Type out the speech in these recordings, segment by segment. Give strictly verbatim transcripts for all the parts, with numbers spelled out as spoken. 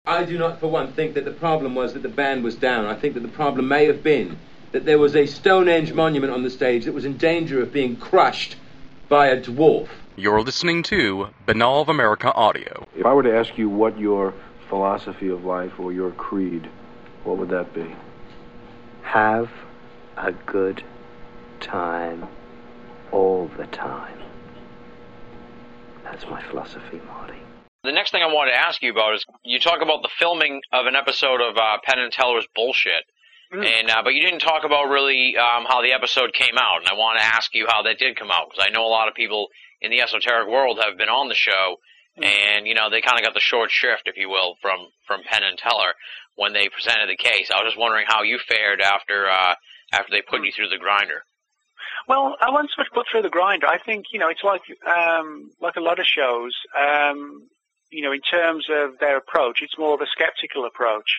I do not, for one, think that the problem was that the band was down. I think that the problem may have been that there was a Stonehenge monument on the stage that was in danger of being crushed by a dwarf. You're listening to Banal of America Audio. If I were to ask you what your philosophy of life or your creed, what would that be? Have a good time all the time. That's my philosophy, Marty. The next thing I wanted to ask you about is, you talk about the filming of an episode of uh, Penn and Teller's Bullshit, mm. and uh, but you didn't talk about really um, how the episode came out, and I want to ask you how that did come out, because I know a lot of people in the esoteric world have been on the show, mm. and, you know, they kind of got the short shrift, if you will, from, from Penn and Teller when they presented the case. I was just wondering how you fared after uh, after they put you through the grinder. Well, I wasn't so much put through the grinder. I think, you know, it's like um, like a lot of shows. Um, you know, in terms of their approach, it's more of a skeptical approach.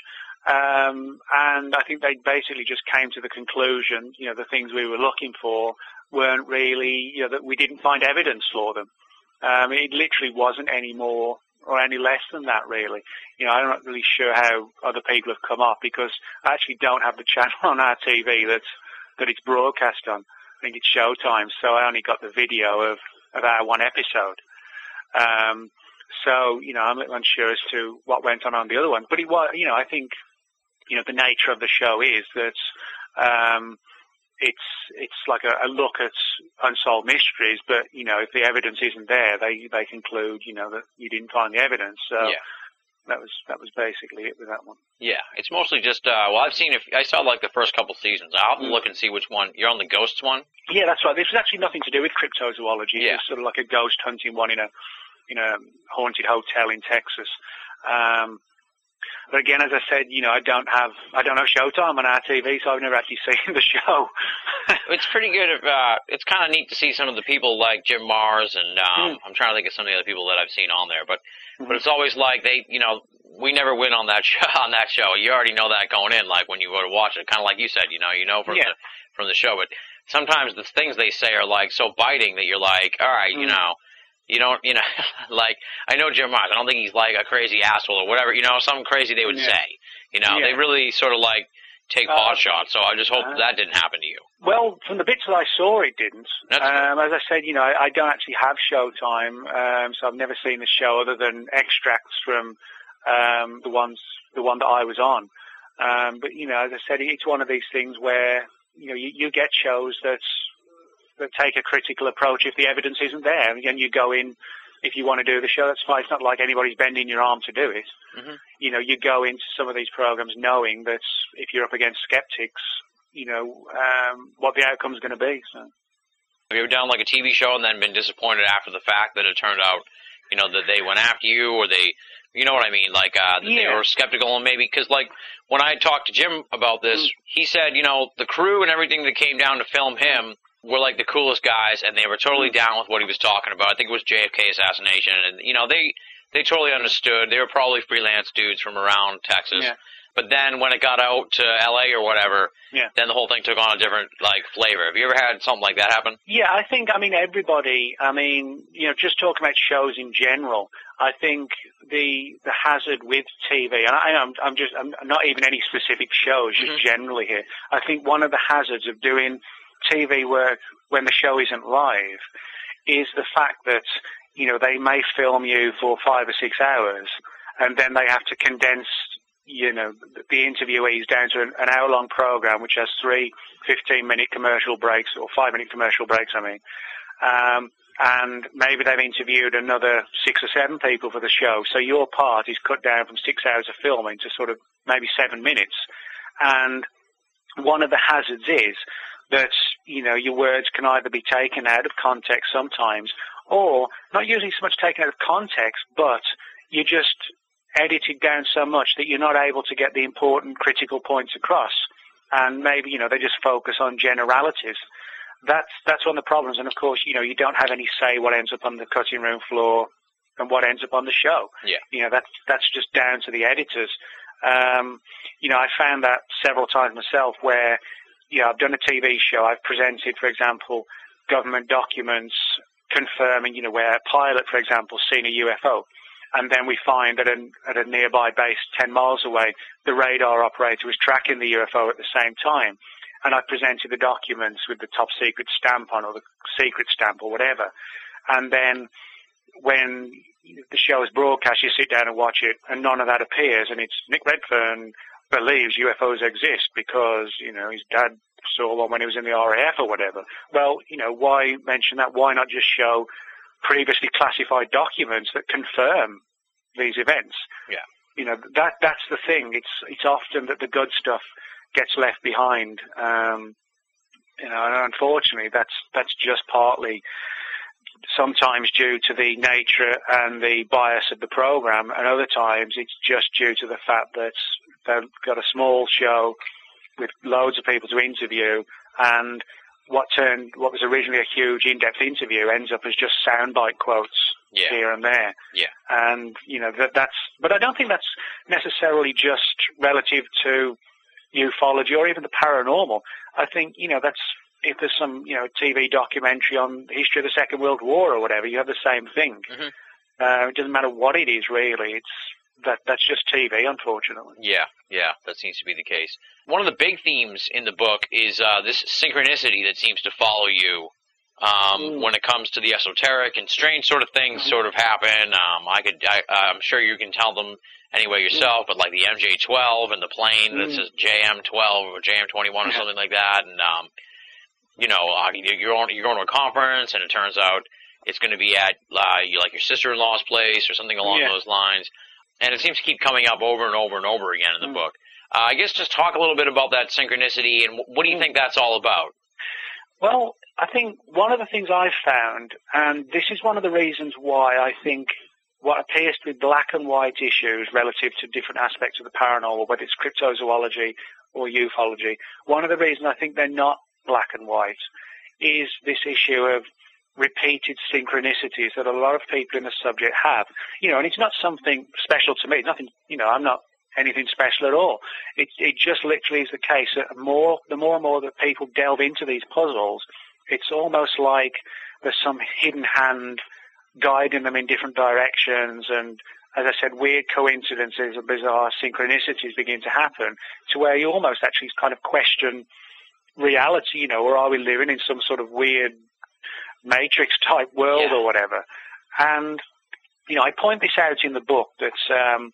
Um, and I think they basically just came to the conclusion, you know, the things we were looking for weren't really, you know, that we didn't find evidence for them. Um, it literally wasn't any more or any less than that, really. You know, I'm not really sure how other people have come up, because I actually don't have the channel on our T V that's, that it's broadcast on. I think it's Showtime, so I only got the video of, of our one episode. Um, So, you know, I'm a little unsure as to what went on on the other one. But it was, you know, I think, you know, the nature of the show is that um, it's it's like a, a look at unsolved mysteries. But, you know, if the evidence isn't there, they they conclude, you know, that you didn't find the evidence. So yeah. that was that was basically it with that one. Yeah, it's mostly just, uh, well, I've seen, if I saw like the first couple seasons. I'll have to look and see which one. You're on the ghosts one? Yeah, that's right. This is actually nothing to do with cryptozoology. Yeah. It's sort of like a ghost hunting one in a in a haunted hotel in Texas. Um, but again, as I said, you know, I don't have I don't have Showtime on our T V, so I've never actually seen the show. It's pretty good. If, uh, it's kind of neat to see some of the people like Jim Mars, and um, mm. I'm trying to think of some of the other people that I've seen on there. But mm-hmm. but it's always like they, you know, we never win on that show. On that show, you already know that going in. Like when you go to watch it, kind of like you said, you know, you know from yeah. the from the show. But sometimes the things they say are like so biting that you're like, all right, mm. you know. You don't, you know, like, I know Jim Mars. I don't think he's like a crazy asshole or whatever, you know, something crazy they would yeah. say. You know, yeah. they really sort of like take uh, pot shots, so I just hope uh, that didn't happen to you. Well, from the bits that I saw, it didn't. Um, as I said, you know, I, I don't actually have Showtime, um, so I've never seen the show other than extracts from um, the ones, the one that I was on. Um, but, you know, as I said, it's one of these things where, you know, you, you get shows that's, that take a critical approach if the evidence isn't there, and you go in, if you want to do the show, that's fine. It's not like anybody's bending your arm to do it. Mm-hmm. You know, you go into some of these programs knowing that if you're up against skeptics, you know, um, what the outcome's going to be. So. Have you ever done like a T V show and then been disappointed after the fact that it turned out, you know, that they went after you, or they, you know what I mean, like uh, that yeah. they were skeptical, and maybe, because like when I talked to Jim about this, mm. he said, you know, the crew and everything that came down to film him were like the coolest guys, and they were totally down with what he was talking about. I think it was J F K assassination, and, you know, they they totally understood. They were probably freelance dudes from around Texas. Yeah. But then when it got out to L A or whatever, yeah. then the whole thing took on a different, like, flavor. Have you ever had something like that happen? Yeah, I think, I mean, everybody, I mean, you know, just talking about shows in general, I think the the hazard with T V, and I, I'm, I'm just, I'm not even any specific shows, just mm-hmm. generally here. I think one of the hazards of doing T V work when the show isn't live is the fact that, you know, they may film you for five or six hours, and then they have to condense, you know, the interviewees down to an, an hour-long program, which has three fifteen-minute commercial breaks, or five-minute commercial breaks, I mean. Um, and maybe they've interviewed another six or seven people for the show, so your part is cut down from six hours of filming to sort of maybe seven minutes. And one of the hazards is that, you know, your words can either be taken out of context sometimes, or not usually so much taken out of context, but you just edited down so much that you're not able to get the important critical points across. And maybe, you know, they just focus on generalities. That's that's one of the problems. And of course, you know, you don't have any say what ends up on the cutting room floor and what ends up on the show. Yeah. You know, that's that's just down to the editors. Um, you know, I found that several times myself where, you know, I've done a T V show. I've presented, for example, government documents confirming, you know, where a pilot, for example, seen a U F O. And then we find that an, at a nearby base ten miles away, the radar operator was tracking the U F O at the same time. And I presented the documents with the top secret stamp on, or the secret stamp, or whatever. And then when the show is broadcast, you sit down and watch it, and none of that appears. And it's Nick Redfern believes U F Os exist because, you know, his dad saw one when he was in the R A F or whatever. Well, you know, why mention that? Why not just show previously classified documents that confirm these events? Yeah. You know, that that's the thing. It's it's often that the good stuff gets left behind. Um, you know, and unfortunately, that's that's just partly sometimes due to the nature and the bias of the program, and other times it's just due to the fact that they've got a small show with loads of people to interview, and what turned what was originally a huge in-depth interview ends up as just soundbite quotes yeah. here and there. Yeah. And you know that that's, but I don't think that's necessarily just relative to ufology or even the paranormal. I think, you know, that's, if there's some, you know, T V documentary on the history of the Second World War or whatever, you have the same thing. Mm-hmm. Uh, it doesn't matter what it is, really. It's that that's just T V, unfortunately. Yeah, yeah, that seems to be the case. One of the big themes in the book is uh, this synchronicity that seems to follow you um, mm. when it comes to the esoteric, and strange sort of things mm-hmm. sort of happen. Um, I could, I, I'm sure you can tell them anyway yourself, but like the M J twelve and the plane mm. that says J M twelve or J M twenty-one or something like that, and um, you know, uh, you're going, you're going to a conference, and it turns out it's going to be at uh, you, like your sister-in-law's place or something along yeah. those lines, and it seems to keep coming up over and over and over again in the mm. book. Uh, I guess just talk a little bit about that synchronicity, and what do you think that's all about? Well, I think one of the things I've found, and this is one of the reasons why I think what appears to be black and white issues relative to different aspects of the paranormal, whether it's cryptozoology or ufology, one of the reasons I think they're not black and white is this issue of repeated synchronicities that a lot of people in the subject have. You know, and it's not something special to me. Nothing, you know, I'm not anything special at all. It, it just literally is the case that more, the more and more that people delve into these puzzles, it's almost like there's some hidden hand guiding them in different directions, and as I said, weird coincidences and bizarre synchronicities begin to happen to where you almost actually kind of question reality, you know, or are we living in some sort of weird Matrix-type world yeah. or whatever? And, you know, I point this out in the book that um,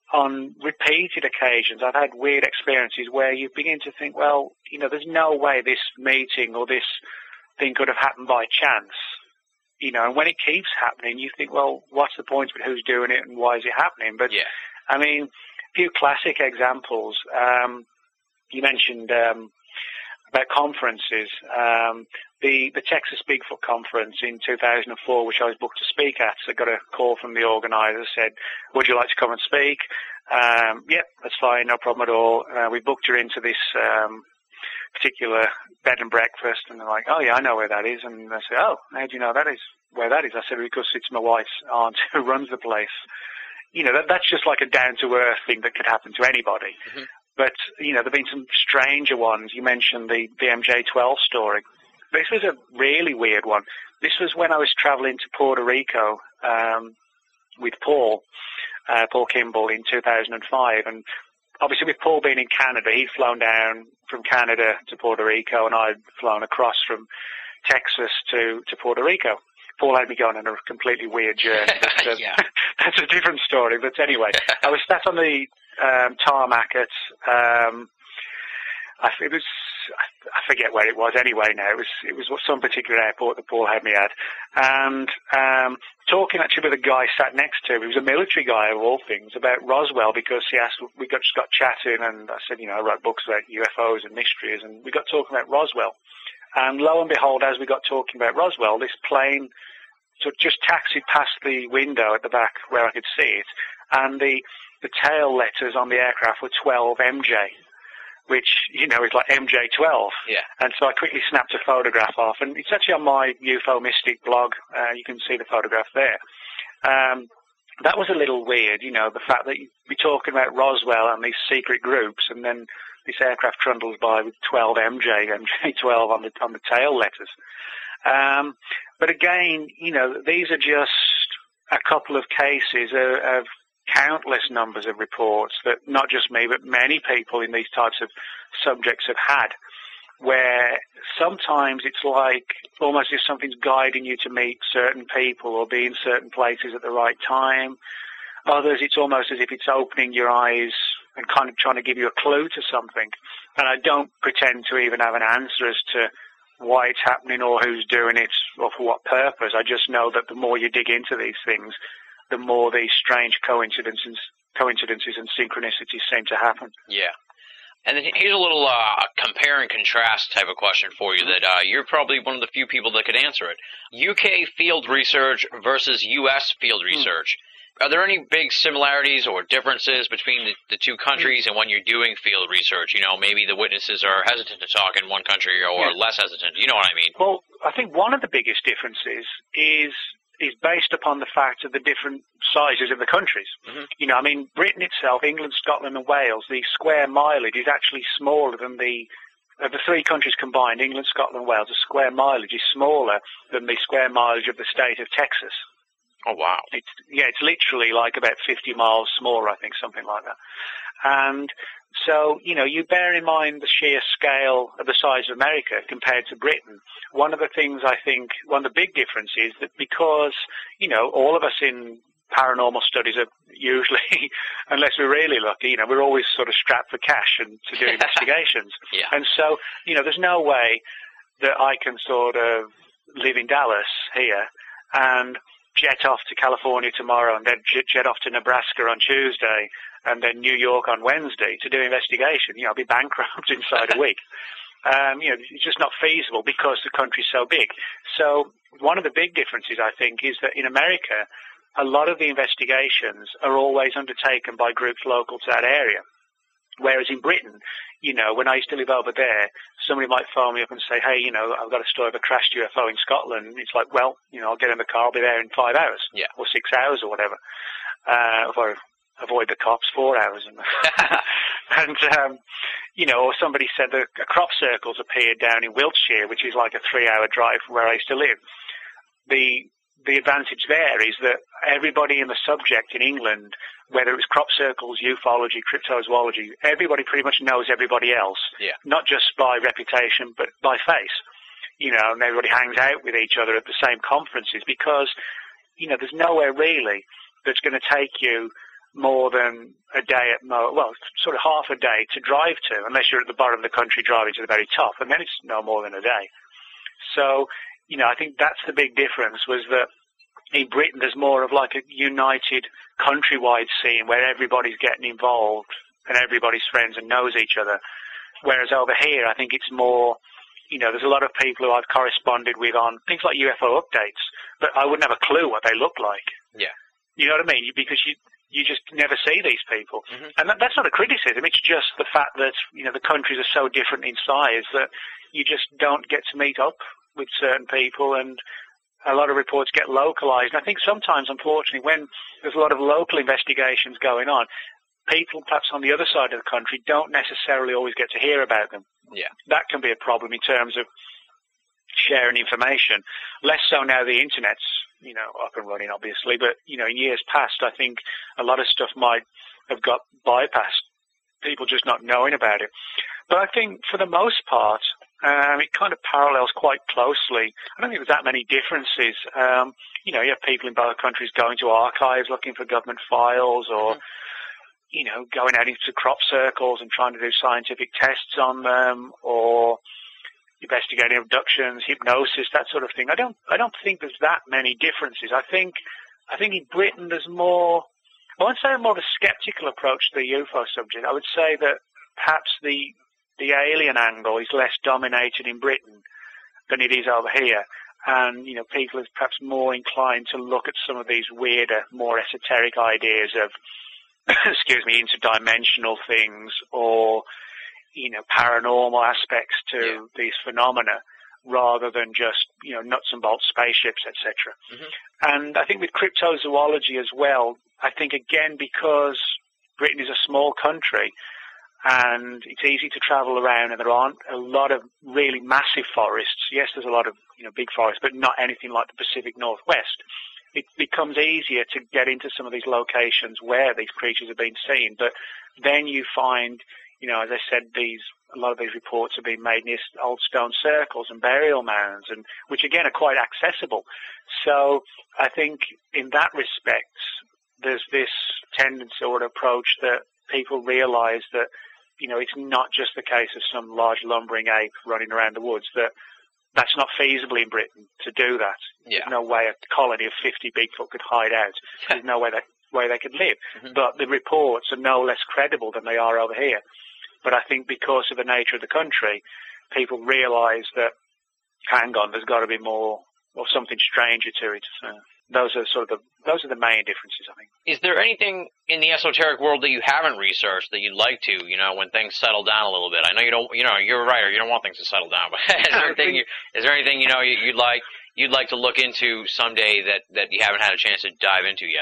on repeated occasions I've had weird experiences where you begin to think, well, you know, there's no way this meeting or this thing could have happened by chance. You know, and when it keeps happening, you think, well, what's the point of it, who's doing it, and why is it happening? But, yeah. I mean, a few classic examples. Um, you mentioned um, about conferences. Um, the, the Texas Bigfoot Conference in two thousand four, which I was booked to speak at, so I got a call from the organizer, said, would you like to come and speak? Um, yep, that's fine, no problem at all. Uh, we booked her into this um, particular bed and breakfast, and they're like, oh yeah, I know where that is. And I said, oh, how do you know that is where that is? I said, because it's my wife's aunt who runs the place. You know, that, that's just like a down-to-earth thing that could happen to anybody. Mm-hmm. But, you know, there have been some stranger ones. You mentioned the, the M J twelve story. This was a really weird one. This was when I was traveling to Puerto Rico um, with Paul, uh, Paul Kimball in two thousand five, and obviously, with Paul being in Canada, he'd flown down from Canada to Puerto Rico, and I'd flown across from Texas to, to Puerto Rico. Paul had me going on a completely weird journey. But, uh, yeah. That's a different story. But anyway, I was sat on the um, tarmac at, um, I, it was, I forget where it was anyway now. It was it was some particular airport that Paul had me at. And um, talking actually with a guy sat next to him, he was a military guy of all things, about Roswell, because he asked, we got, just got chatting, and I said, you know, I write books about U F Os and mysteries, and we got talking about Roswell. And lo and behold, as we got talking about Roswell, this plane sort of just taxied past the window at the back where I could see it, and the, the tail letters on the aircraft were twelve M J. Which, you know, is like M J twelve. Yeah. And so I quickly snapped a photograph off, and it's actually on my U F O Mystic blog. Uh, you can see the photograph there. Um, that was a little weird, you know, the fact that you'd be talking about Roswell and these secret groups, and then this aircraft trundles by with twelve M J, M J twelve on the on the tail letters. Um, but again, you know, these are just a couple of cases of countless numbers of reports that not just me, but many people in these types of subjects have had, where sometimes it's like almost as if something's guiding you to meet certain people or be in certain places at the right time. Others, it's almost as if it's opening your eyes and kind of trying to give you a clue to something. And I don't pretend to even have an answer as to why it's happening or who's doing it or for what purpose. I just know that the more you dig into these things, the more these strange coincidences, coincidences and synchronicities seem to happen. Yeah. And then here's a little uh, compare and contrast type of question for you that uh, you're probably one of the few people that could answer it. U K field research versus U S field research. Mm. Are there any big similarities or differences between the, the two countries and when you're doing field research? You know, maybe the witnesses are hesitant to talk in one country or yeah. less hesitant. You know what I mean? Well, I think one of the biggest differences is is based upon the fact of the different sizes of the countries. Mm-hmm. You know, I mean, Britain itself, England, Scotland and Wales, the square mileage is actually smaller than the, of the three countries combined, England, Scotland and Wales, the square mileage is smaller than the square mileage of the state of Texas. Oh, wow. It's, yeah, it's literally like about fifty miles smaller, I think, something like that. And so, you know, you bear in mind the sheer scale of the size of America compared to Britain. One of the things I think, one of the big differences is that because, you know, all of us in paranormal studies are usually, unless we're really lucky, you know, we're always sort of strapped for cash and to do investigations. Yeah. And so, you know, there's no way that I can sort of live in Dallas here and jet off to California tomorrow and then jet off to Nebraska on Tuesday and then New York on Wednesday to do investigation. You know, I'll be bankrupt inside a week. Um, you know, it's just not feasible because the country's so big. So one of the big differences, I think, is that in America, a lot of the investigations are always undertaken by groups local to that area. Whereas in Britain, you know, when I used to live over there, somebody might phone me up and say, hey, you know, I've got a story of a crashed U F O in Scotland. And it's like, well, you know, I'll get in the car, I'll be there in five hours yeah. or six hours or whatever. Uh, or avoid the cops four hours. And, and um, you know, or somebody said that a crop circle's appeared down in Wiltshire, which is like a three-hour drive from where I used to live. The the advantage there is that everybody in the subject in England, whether it was crop circles, ufology, cryptozoology, everybody pretty much knows everybody else, yeah. not just by reputation, but by face. You know, and everybody hangs out with each other at the same conferences because, you know, there's nowhere really that's going to take you more than a day at mo well, sort of half a day to drive to, unless you're at the bottom of the country driving to the very top, and then it's no more than a day. So, you know, I think that's the big difference, was that in Britain there's more of like a united countrywide scene where everybody's getting involved and everybody's friends and knows each other. Whereas over here, I think it's more, you know, there's a lot of people who I've corresponded with on things like U F O updates, but I wouldn't have a clue what they look like. Yeah. You know what I mean? Because you you just never see these people. Mm-hmm. And that, that's not a criticism. It's just the fact that, you know, the countries are so different in size that you just don't get to meet up with certain people, and a lot of reports get localized. And I think sometimes, unfortunately, when there's a lot of local investigations going on, people perhaps on the other side of the country don't necessarily always get to hear about them. Yeah. That can be a problem in terms of sharing information. Less so now the internet's, you know, up and running, obviously, but, you know, in years past, I think a lot of stuff might have got bypassed, people just not knowing about it. But I think for the most part, um, it kind of parallels quite closely. I don't think there's that many differences. Um, you know, you have people in both countries going to archives looking for government files, or, mm-hmm. you know, going out into crop circles and trying to do scientific tests on them, or investigating abductions, hypnosis, that sort of thing. I don't, I don't think there's that many differences. I think, I think in Britain there's more, I won't say more of a skeptical approach to the U F O subject. I would say that perhaps the, the alien angle is less dominated in Britain than it is over here. And, you know, people are perhaps more inclined to look at some of these weirder, more esoteric ideas of, excuse me, interdimensional things, or, you know, paranormal aspects to yeah. these phenomena, rather than just, you know, nuts and bolts spaceships, et cetera. Mm-hmm. And I think with cryptozoology as well, I think again, because Britain is a small country and it's easy to travel around, and there aren't a lot of really massive forests. Yes, there's a lot of, you know, big forests, but not anything like the Pacific Northwest. it becomes easier to get into some of these locations where these creatures have been seen. But then you find, you know, as I said, these a lot of these reports have been made near old stone circles and burial mounds, and which again are quite accessible. So I think in that respect, there's this tendency or approach that people realise that, you know, it's not just the case of some large lumbering ape running around the woods, that that's not feasible in Britain to do that. Yeah. There's no way a colony of fifty Bigfoot could hide out. There's no way that way they could live. Mm-hmm. But the reports are no less credible than they are over here. But I think because of the nature of the country, people realise that, hang on, there's got to be more or something stranger to it. So those are sort of the those are the main differences, I think. Is there anything in the esoteric world that you haven't researched that you'd like to, you know, when things settle down a little bit? I know you don't, you know, you're a writer, you don't want things to settle down, but is there anything, you, is there anything, you know, you'd like you'd like to look into someday that, that you haven't had a chance to dive into yet?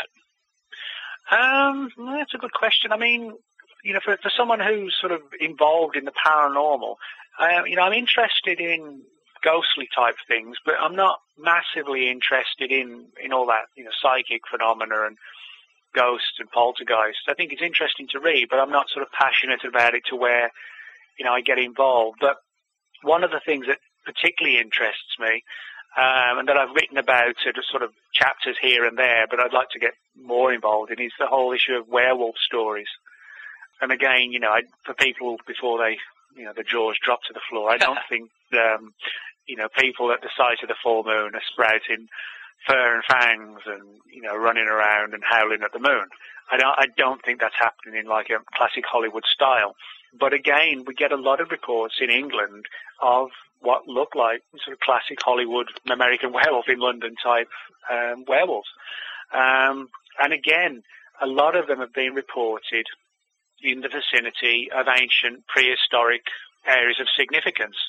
Um, that's a good question. I mean, you know, for for someone who's sort of involved in the paranormal, uh, you know, I'm interested in ghostly type things, but I'm not massively interested in, in all that, you know, psychic phenomena and ghosts and poltergeists. I think it's interesting to read, but I'm not sort of passionate about it to where, you know, I get involved. But one of the things that particularly interests me, um, and that I've written about sort of, sort of chapters here and there, but I'd like to get more involved in, is the whole issue of werewolf stories. And again, you know, I, for people before they, you know, the jaws drop to the floor, I don't think, um, you know, people at the sight of the full moon are sprouting fur and fangs and, you know, running around and howling at the moon. I don't, I don't think that's happening in like a classic Hollywood style. But again, we get a lot of reports in England of what look like sort of classic Hollywood American Werewolf in London type um, werewolves. Um, and again, a lot of them have been reported in the vicinity of ancient prehistoric areas of significance.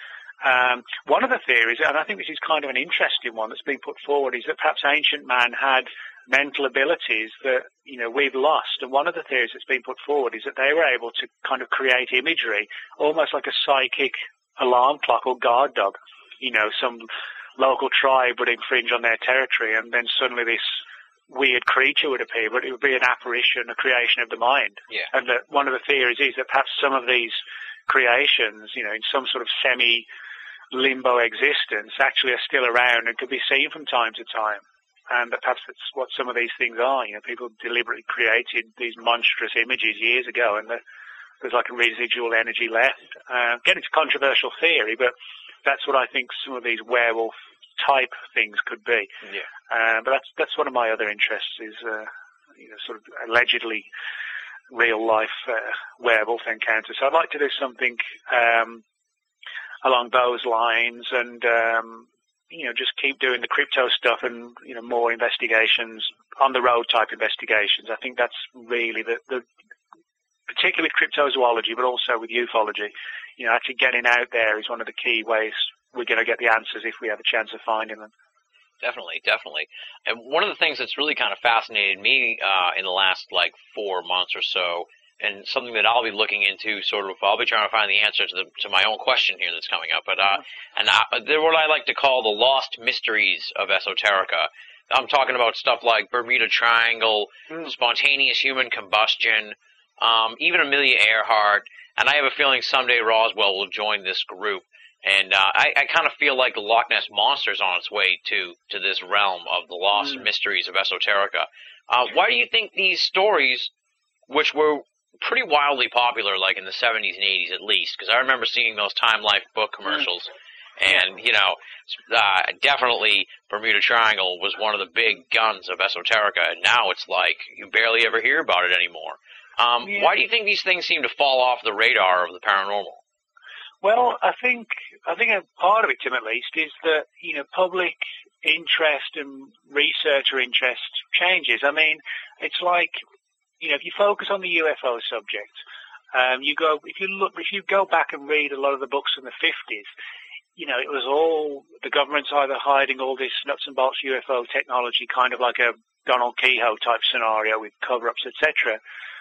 Um, one of the theories, and I think this is kind of an interesting one that's been put forward, is that perhaps ancient man had mental abilities that, you know, we've lost. And one of the theories that's been put forward is that they were able to kind of create imagery, almost like a psychic alarm clock or guard dog. You know, some local tribe would infringe on their territory, and then suddenly this weird creature would appear, but it would be an apparition, a creation of the mind. Yeah. And that one of the theories is that perhaps some of these creations, you know, in some sort of semi limbo existence, actually are still around and could be seen from time to time. And that perhaps that's what some of these things are. You know, people deliberately created these monstrous images years ago, and the, there's like a residual energy left. Uh, again, it's a controversial theory, but that's what I think some of these werewolf type things could be. Yeah. Uh, but that's that's one of my other interests is, uh, you know, sort of allegedly real life uh, werewolf encounters. So I'd like to do something um, along those lines, and um, you know, just keep doing the crypto stuff and, you know, more investigations, on the road type investigations. I think that's really the, the particularly with cryptozoology, but also with ufology. You know, actually getting out there is one of the key ways we're going to get the answers if we have a chance of finding them. Definitely, definitely. And one of the things that's really kind of fascinated me uh, in the last, like, four months or so, and something that I'll be looking into, sort of, I'll be trying to find the answer to the, to my own question here that's coming up. But uh, and I, they're what I like to call the lost mysteries of esoterica. I'm talking about stuff like Bermuda Triangle, mm. spontaneous human combustion, um, even Amelia Earhart. And I have a feeling someday Roswell will join this group. And uh, I, I kind of feel like the Loch Ness Monster is on its way to, to this realm of the lost mm. mysteries of esoterica. Uh, why do you think these stories, which were pretty wildly popular, like in the seventies and eighties at least, because I remember seeing those Time Life book commercials, and, you know, uh, definitely Bermuda Triangle was one of the big guns of esoterica, and now it's like you barely ever hear about it anymore. Um, yeah. Why do you think these things seem to fall off the radar of the paranormal? Well, I think I think a part of it, Tim, at least, is that, you know, public interest and researcher interest changes. I mean, it's like, you know, if you focus on the U F O subject, um, you go if you look if you go back and read a lot of the books from the fifties, you know, it was all the government's either hiding all this nuts and bolts U F O technology, kind of like a Donald Kehoe type scenario with cover-ups, et cetera,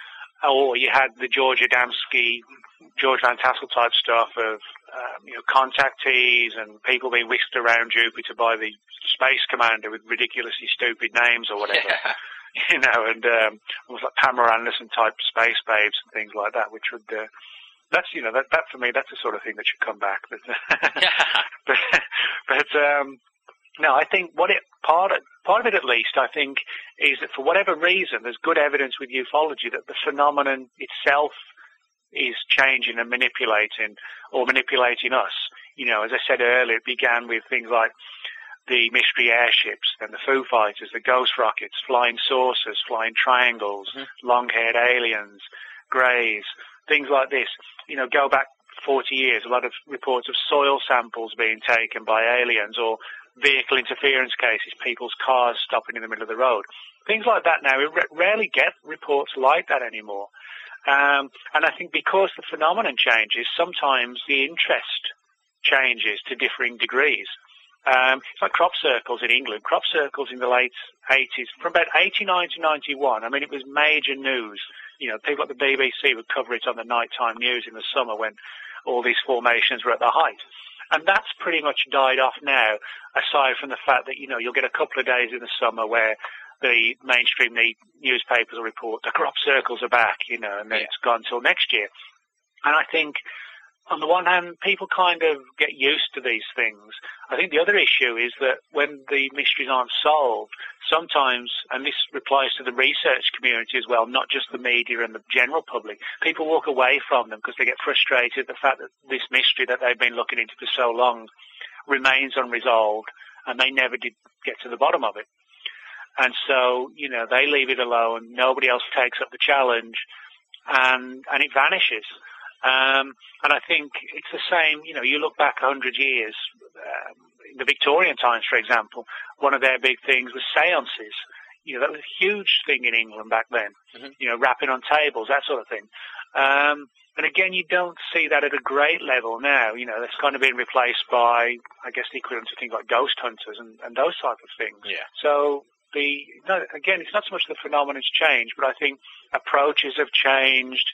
or you had the George Adamski, George Van Tassel type stuff of, um, you know, contactees and people being whisked around Jupiter by the space commander with ridiculously stupid names or whatever. Yeah. You know, and um, almost like Pamela Anderson type space babes and things like that, which would, uh, that's, you know, that, that for me, that's the sort of thing that should come back. But, Yeah. but, but um, no, I think what it, part of, part of it at least, I think, is that for whatever reason, there's good evidence with ufology that the phenomenon itself is changing and manipulating, or manipulating us. You know, as I said earlier, it began with things like the mystery airships, then the Foo Fighters, the ghost rockets, flying saucers, flying triangles, mm-hmm. long-haired aliens, greys, things like this. You know, go back forty years, a lot of reports of soil samples being taken by aliens, or vehicle interference cases, people's cars stopping in the middle of the road. Things like that now, we rarely get reports like that anymore. Um, and I think because the phenomenon changes, sometimes the interest changes to differing degrees. Um, it's like crop circles in England. Crop circles in the late eighties, from about eighty-nine to ninety-one, I mean, it was major news. You know, people at the B B C would cover it on the nighttime news in the summer when all these formations were at their height. And that's pretty much died off now, aside from the fact that, you know, you'll get a couple of days in the summer where the mainstream newspapers will report the crop circles are back, you know, and then yeah. it's gone till next year. And I think, on the one hand, people kind of get used to these things. I think the other issue is that when the mysteries aren't solved, sometimes, and this applies to the research community as well, not just the media and the general public, people walk away from them because they get frustrated at the fact that this mystery that they've been looking into for so long remains unresolved, and they never did get to the bottom of it. And so, you know, they leave it alone, nobody else takes up the challenge, and, and it vanishes. Um, and I think it's the same, you know, you look back a hundred years, um, in the Victorian times, for example, one of their big things was seances. You know, that was a huge thing in England back then, mm-hmm. you know, rapping on tables, that sort of thing. Um, and again, you don't see that at a great level now. You know, that's kind of been replaced by, I guess, the equivalent of things like ghost hunters and, and those type of things. Yeah. So, the, no, again, it's not so much the phenomenon's changed, but I think approaches have changed.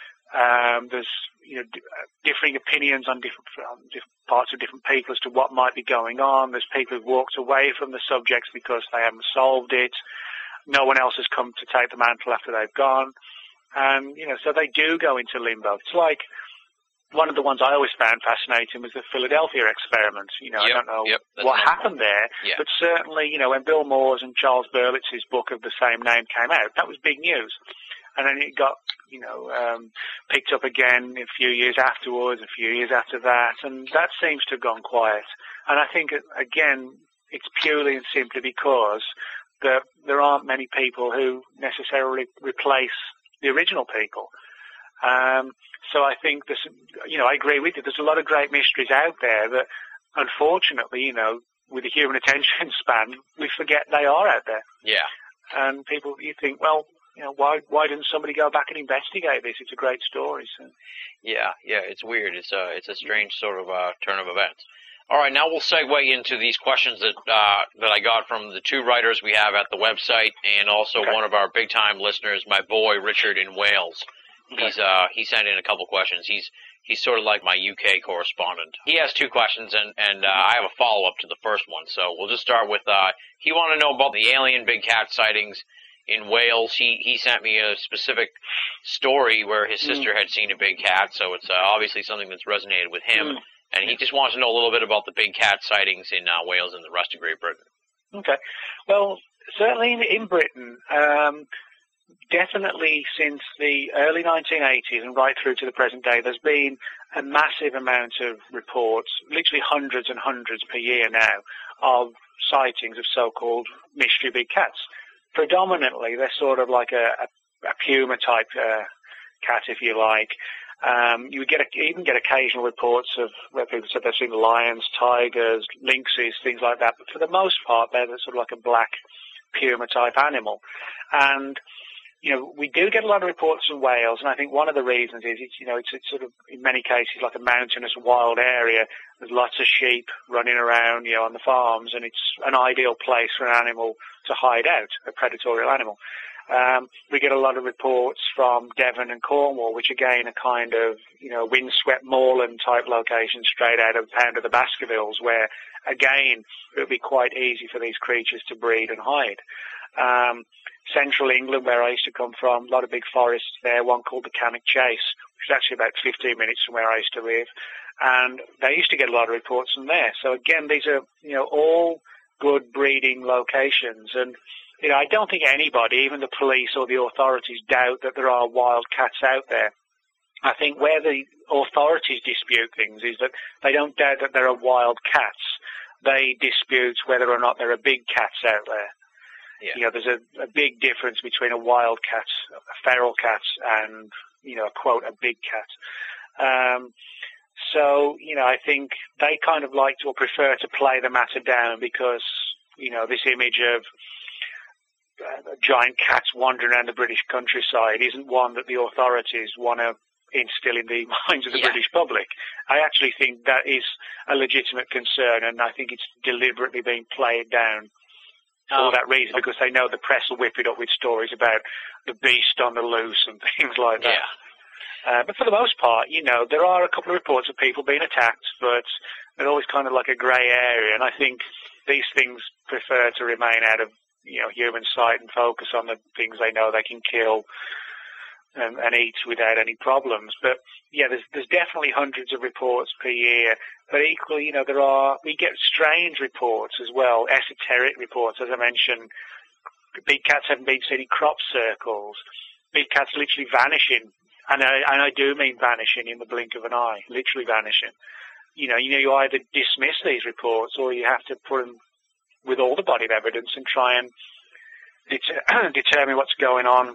Um, there's, you know, d- differing opinions on different, on different parts of different people as to what might be going on. There's people who've walked away from the subjects because they haven't solved it. No one else has come to take the mantle after they've gone. And, you know, so they do go into limbo. It's like one of the ones I always found fascinating was the Philadelphia experiment. You know, yep, I don't know yep, what happened there, yeah. but certainly, you know, when Bill Moore's and Charles Berlitz's book of the same name came out, that was big news. And then it got, you know, um, picked up again a few years afterwards, a few years after that, and that seems to have gone quiet. And I think, again, it's purely and simply because the, there aren't many people who necessarily replace the original people. Um, so I think there's, you know, I agree with you. There's a lot of great mysteries out there that, unfortunately, you know, with the human attention span, we forget they are out there. Yeah. And people, you think, well, you know, why why didn't somebody go back and investigate this? It's a great story. So. Yeah, yeah, it's weird. It's a it's a strange sort of uh, turn of events. All right, now we'll segue into these questions that uh, that I got from the two writers we have at the website, and also okay. one of our big time listeners, my boy Richard in Wales. Okay. He's uh he sent in a couple questions. He's he's sort of like my U K correspondent. He has two questions, and and uh, I have a follow up to the first one. So we'll just start with uh he wanted to know about the alien big cat sightings in Wales. He he sent me a specific story where his sister mm. had seen a big cat, so it's uh, obviously something that's resonated with him. Mm. And he just wants to know a little bit about the big cat sightings in uh, Wales and the rest of Great Britain. Okay. Well, certainly in, in Britain, um, definitely since the early nineteen eighties and right through to the present day, there's been a massive amount of reports, literally hundreds and hundreds per year now, of sightings of so-called mystery big cats. Predominantly, they're sort of like a, a, a puma-type uh, cat, if you like. Um, you would get a, even get occasional reports of where people said they've seen lions, tigers, lynxes, things like that. But for the most part, they're sort of like a black puma-type animal. And, you know, we do get a lot of reports from Wales, and I think one of the reasons is, it's, you know, it's, it's sort of, in many cases, like a mountainous, wild area. There's lots of sheep running around, you know, on the farms, and it's an ideal place for an animal to hide out, a predatory animal. Um, we get a lot of reports from Devon and Cornwall, which again are kind of, you know, windswept moorland type locations straight out of Pound of the Baskervilles, where again it would be quite easy for these creatures to breed and hide. Um, central England, where I used to come from, a lot of big forests there, one called the Cannock Chase, which is actually about fifteen minutes from where I used to live, and they used to get a lot of reports from there. So again, these are, you know, all good breeding locations, and you know, I don't think anybody, even the police or the authorities, doubt that there are wild cats out there. I think where the authorities dispute things is that they don't doubt that there are wild cats. They dispute whether or not there are big cats out there. Yeah. You know, there's a, a big difference between a wild cat, a feral cat, and, you know, quote, a big cat. Um, so, you know, I think they kind of like to or prefer to play the matter down because, you know, this image of uh, giant cats wandering around the British countryside isn't one that the authorities want to instill in the minds of the yeah. British public. I actually think that is a legitimate concern, and I think it's deliberately being played down for um, that reason, because they know the press will whip it up with stories about the beast on the loose and things like that. Yeah. Uh, but for the most part, you know, there are a couple of reports of people being attacked, but they're always kind of like a grey area, and I think these things prefer to remain out of, you know, human sight and focus on the things they know they can kill and, and eat without any problems. But yeah, there's there's definitely hundreds of reports per year. But equally, you know, there are we get strange reports as well, esoteric reports, as I mentioned. Big cats haven't been seen in crop circles. Big cats literally vanishing, and I and I do mean vanishing in the blink of an eye, literally vanishing. You know, you know, you either dismiss these reports or you have to put them with all the body of evidence and try and det- determine what's going on.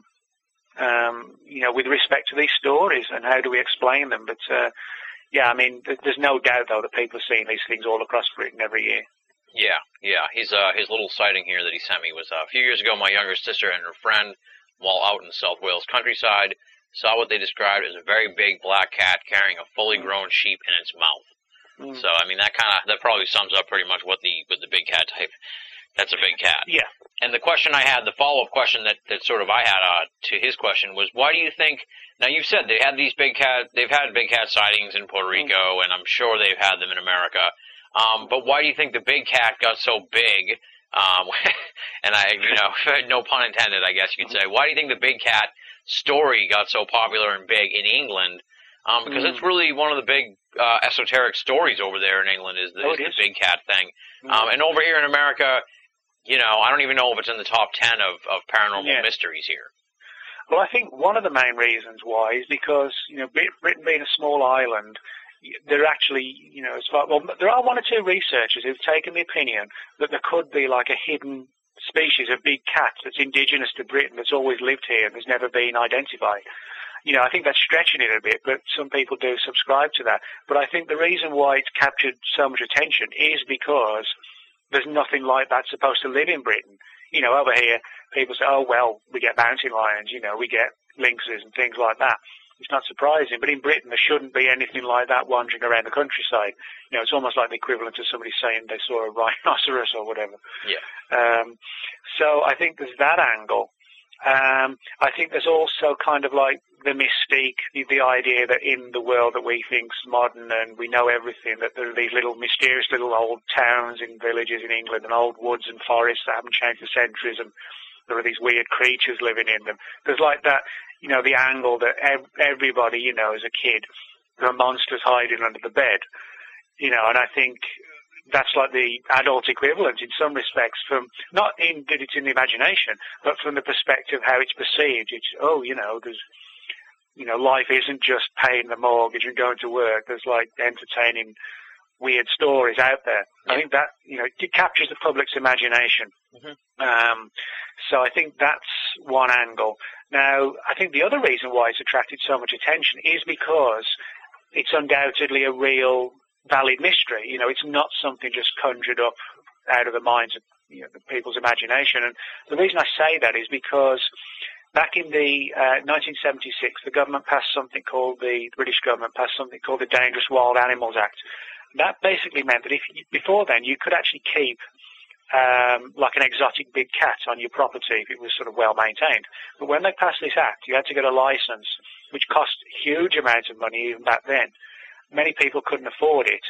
Um, you know, with respect to these stories and how do we explain them. But, uh, yeah, I mean, th- there's no doubt, though, that people are seeing these things all across Britain every year. Yeah, yeah. He's, uh, his little sighting here that he sent me was uh, a few years ago, my younger sister and her friend, while out in South Wales countryside, saw what they described as a very big black cat carrying a fully grown sheep in its mouth. Mm. So, I mean, that kind of, that probably sums up pretty much what the, with the big cat type. That's a big cat. Yeah. And the question I had, the follow-up question that, that sort of I had uh, to his question was, why do you think, now you've said they had these big cat, they've had big cat sightings in Puerto Rico, mm-hmm. and I'm sure they've had them in America, um, but why do you think the big cat got so big, um, and I, you know, no pun intended, I guess you could say, why do you think the big cat story got so popular and big in England? Um, because mm-hmm. it's really one of the big uh, esoteric stories over there in England is the, oh, is the big cat thing. Mm-hmm. Um, and over here in America, you know, I don't even know if it's in the top ten of, of paranormal yeah. mysteries here. Well, I think one of the main reasons why is because, you know, Britain being a small island, there actually, you know, as far, well, there are one or two researchers who've taken the opinion that there could be like a hidden species of big cat that's indigenous to Britain that's always lived here and has never been identified. You know, I think that's stretching it a bit, but some people do subscribe to that. But I think the reason why it's captured so much attention is because there's nothing like that supposed to live in Britain. You know, over here, people say, oh, well, we get mountain lions, you know, we get lynxes and things like that. It's not surprising. But in Britain, there shouldn't be anything like that wandering around the countryside. You know, it's almost like the equivalent of somebody saying they saw a rhinoceros or whatever. Yeah. Um, so I think there's that angle. Um, I think there's also kind of like the mystique, the, the idea that in the world that we think's modern and we know everything, that there are these little mysterious little old towns and villages in England and old woods and forests that haven't changed for centuries, and there are these weird creatures living in them. There's like that, you know, the angle that ev- everybody, you know, as a kid, there are monsters hiding under the bed, you know, and I think that's like the adult equivalent in some respects, from not in that it's in the imagination, but from the perspective how it's perceived. It's, oh, you know, there's, you know, life isn't just paying the mortgage and going to work. There's like entertaining weird stories out there. Yeah. I think that, you know, it captures the public's imagination. Mm-hmm. Um, so I think that's one angle. Now, I think the other reason why it's attracted so much attention is because it's undoubtedly a real valid mystery. You know, it's not something just conjured up out of the minds of, you know, the people's imagination. And the reason I say that is because back in the uh, nineteen seventy-six, the government passed something called the, the British government passed something called the Dangerous Wild Animals Act. That basically meant that if you, before then you could actually keep um, like an exotic big cat on your property if it was sort of well maintained. But when they passed this act, you had to get a license, which cost huge amounts of money even back then. Many people couldn't afford it.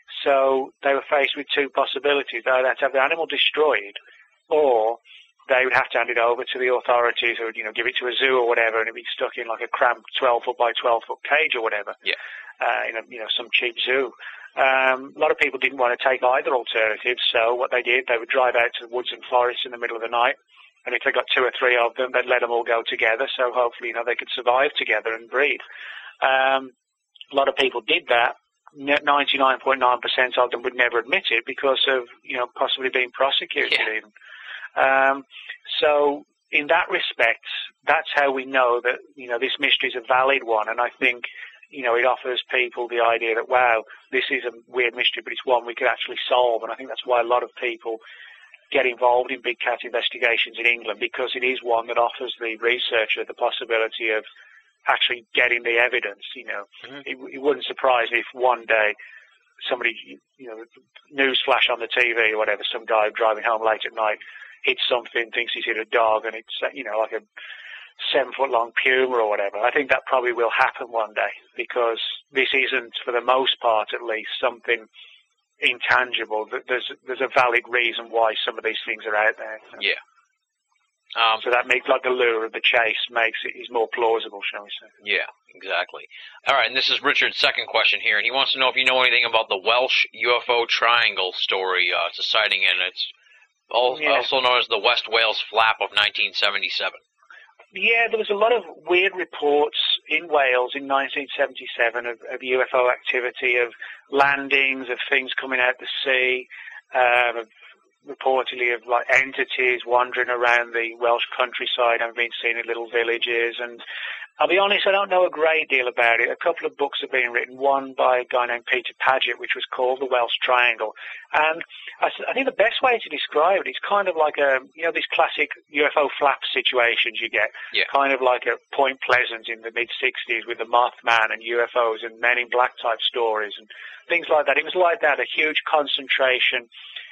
So they were faced with two possibilities. They would have to have the animal destroyed, or they would have to hand it over to the authorities, or, you know, give it to a zoo or whatever, and it'd be stuck in like a cramped twelve foot by twelve foot cage or whatever. Yeah. Uh, in a, you know, some cheap zoo. Um, a lot of people didn't want to take either alternative, so what they did, they would drive out to the woods and forests in the middle of the night, and if they got two or three of them, they'd let them all go together, so hopefully, you know, they could survive together and breed. Um, a lot of people did that. ninety-nine point nine percent of them would never admit it because of, you know, possibly being prosecuted yeah. even. Um, so in that respect, that's how we know that, you know, this mystery is a valid one, and I think, you know, it offers people the idea that, wow, this is a weird mystery, but it's one we could actually solve. And I think that's why a lot of people get involved in big cat investigations in England, because it is one that offers the researcher the possibility of actually getting the evidence. You know, mm-hmm. it, it wouldn't surprise me if one day somebody, you know, news flash on the T V or whatever, some guy driving home late at night hits something, thinks he's hit a dog, and it's, you know, like a seven foot long puma or whatever. I think that probably will happen one day, because this isn't, for the most part at least, something intangible. There's there's a valid reason why some of these things are out there. So. Yeah. Um, so that makes, like, the lure of the chase makes it is more plausible, shall we say? Yeah, exactly. All right, and this is Richard's second question here, and he wants to know if you know anything about the Welsh U F O triangle story. Uh, it's a sighting, and it's also, yeah. also known as the West Wales Flap of nineteen seventy-seven. Yeah, there was a lot of weird reports in Wales in nineteen seventy-seven of, of U F O activity, of landings, of things coming out the sea, um, of reportedly of like entities wandering around the Welsh countryside and being seen in little villages. And I'll be honest, I don't know a great deal about it. A couple of books have been written, one by a guy named Peter Paget, which was called The Welsh Triangle. And I, I think the best way to describe it, it's kind of like a, you know, these classic U F O flap situations you get. Yeah. Kind of like a Point Pleasant in the mid-sixties with the Mothman and U F Os and Men in Black type stories and things like that. It was like that, a huge concentration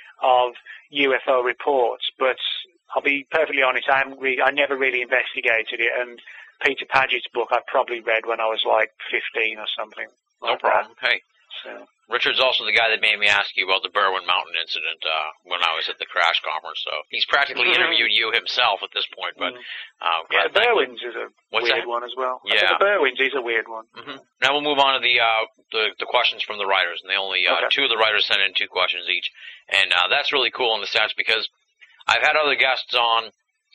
of U F O reports. But I'll be perfectly honest, I haven't really, I never really investigated it, and Peter Paget's book I probably read when I was like fifteen or something. No like problem. That. Hey. So. Richard's also the guy that made me ask you about the Berwyn Mountain incident uh, when I was at the crash conference. So he's practically interviewed you himself at this point. But uh, yeah, the Berwyns is a What's weird that? one as well. Yeah, the Berwyns is a weird one. Mm-hmm. Now we'll move on to the uh, the, the questions from the writers, and they only uh, okay. two of the writers sent in two questions each, and uh, that's really cool in the sense because I've had other guests on.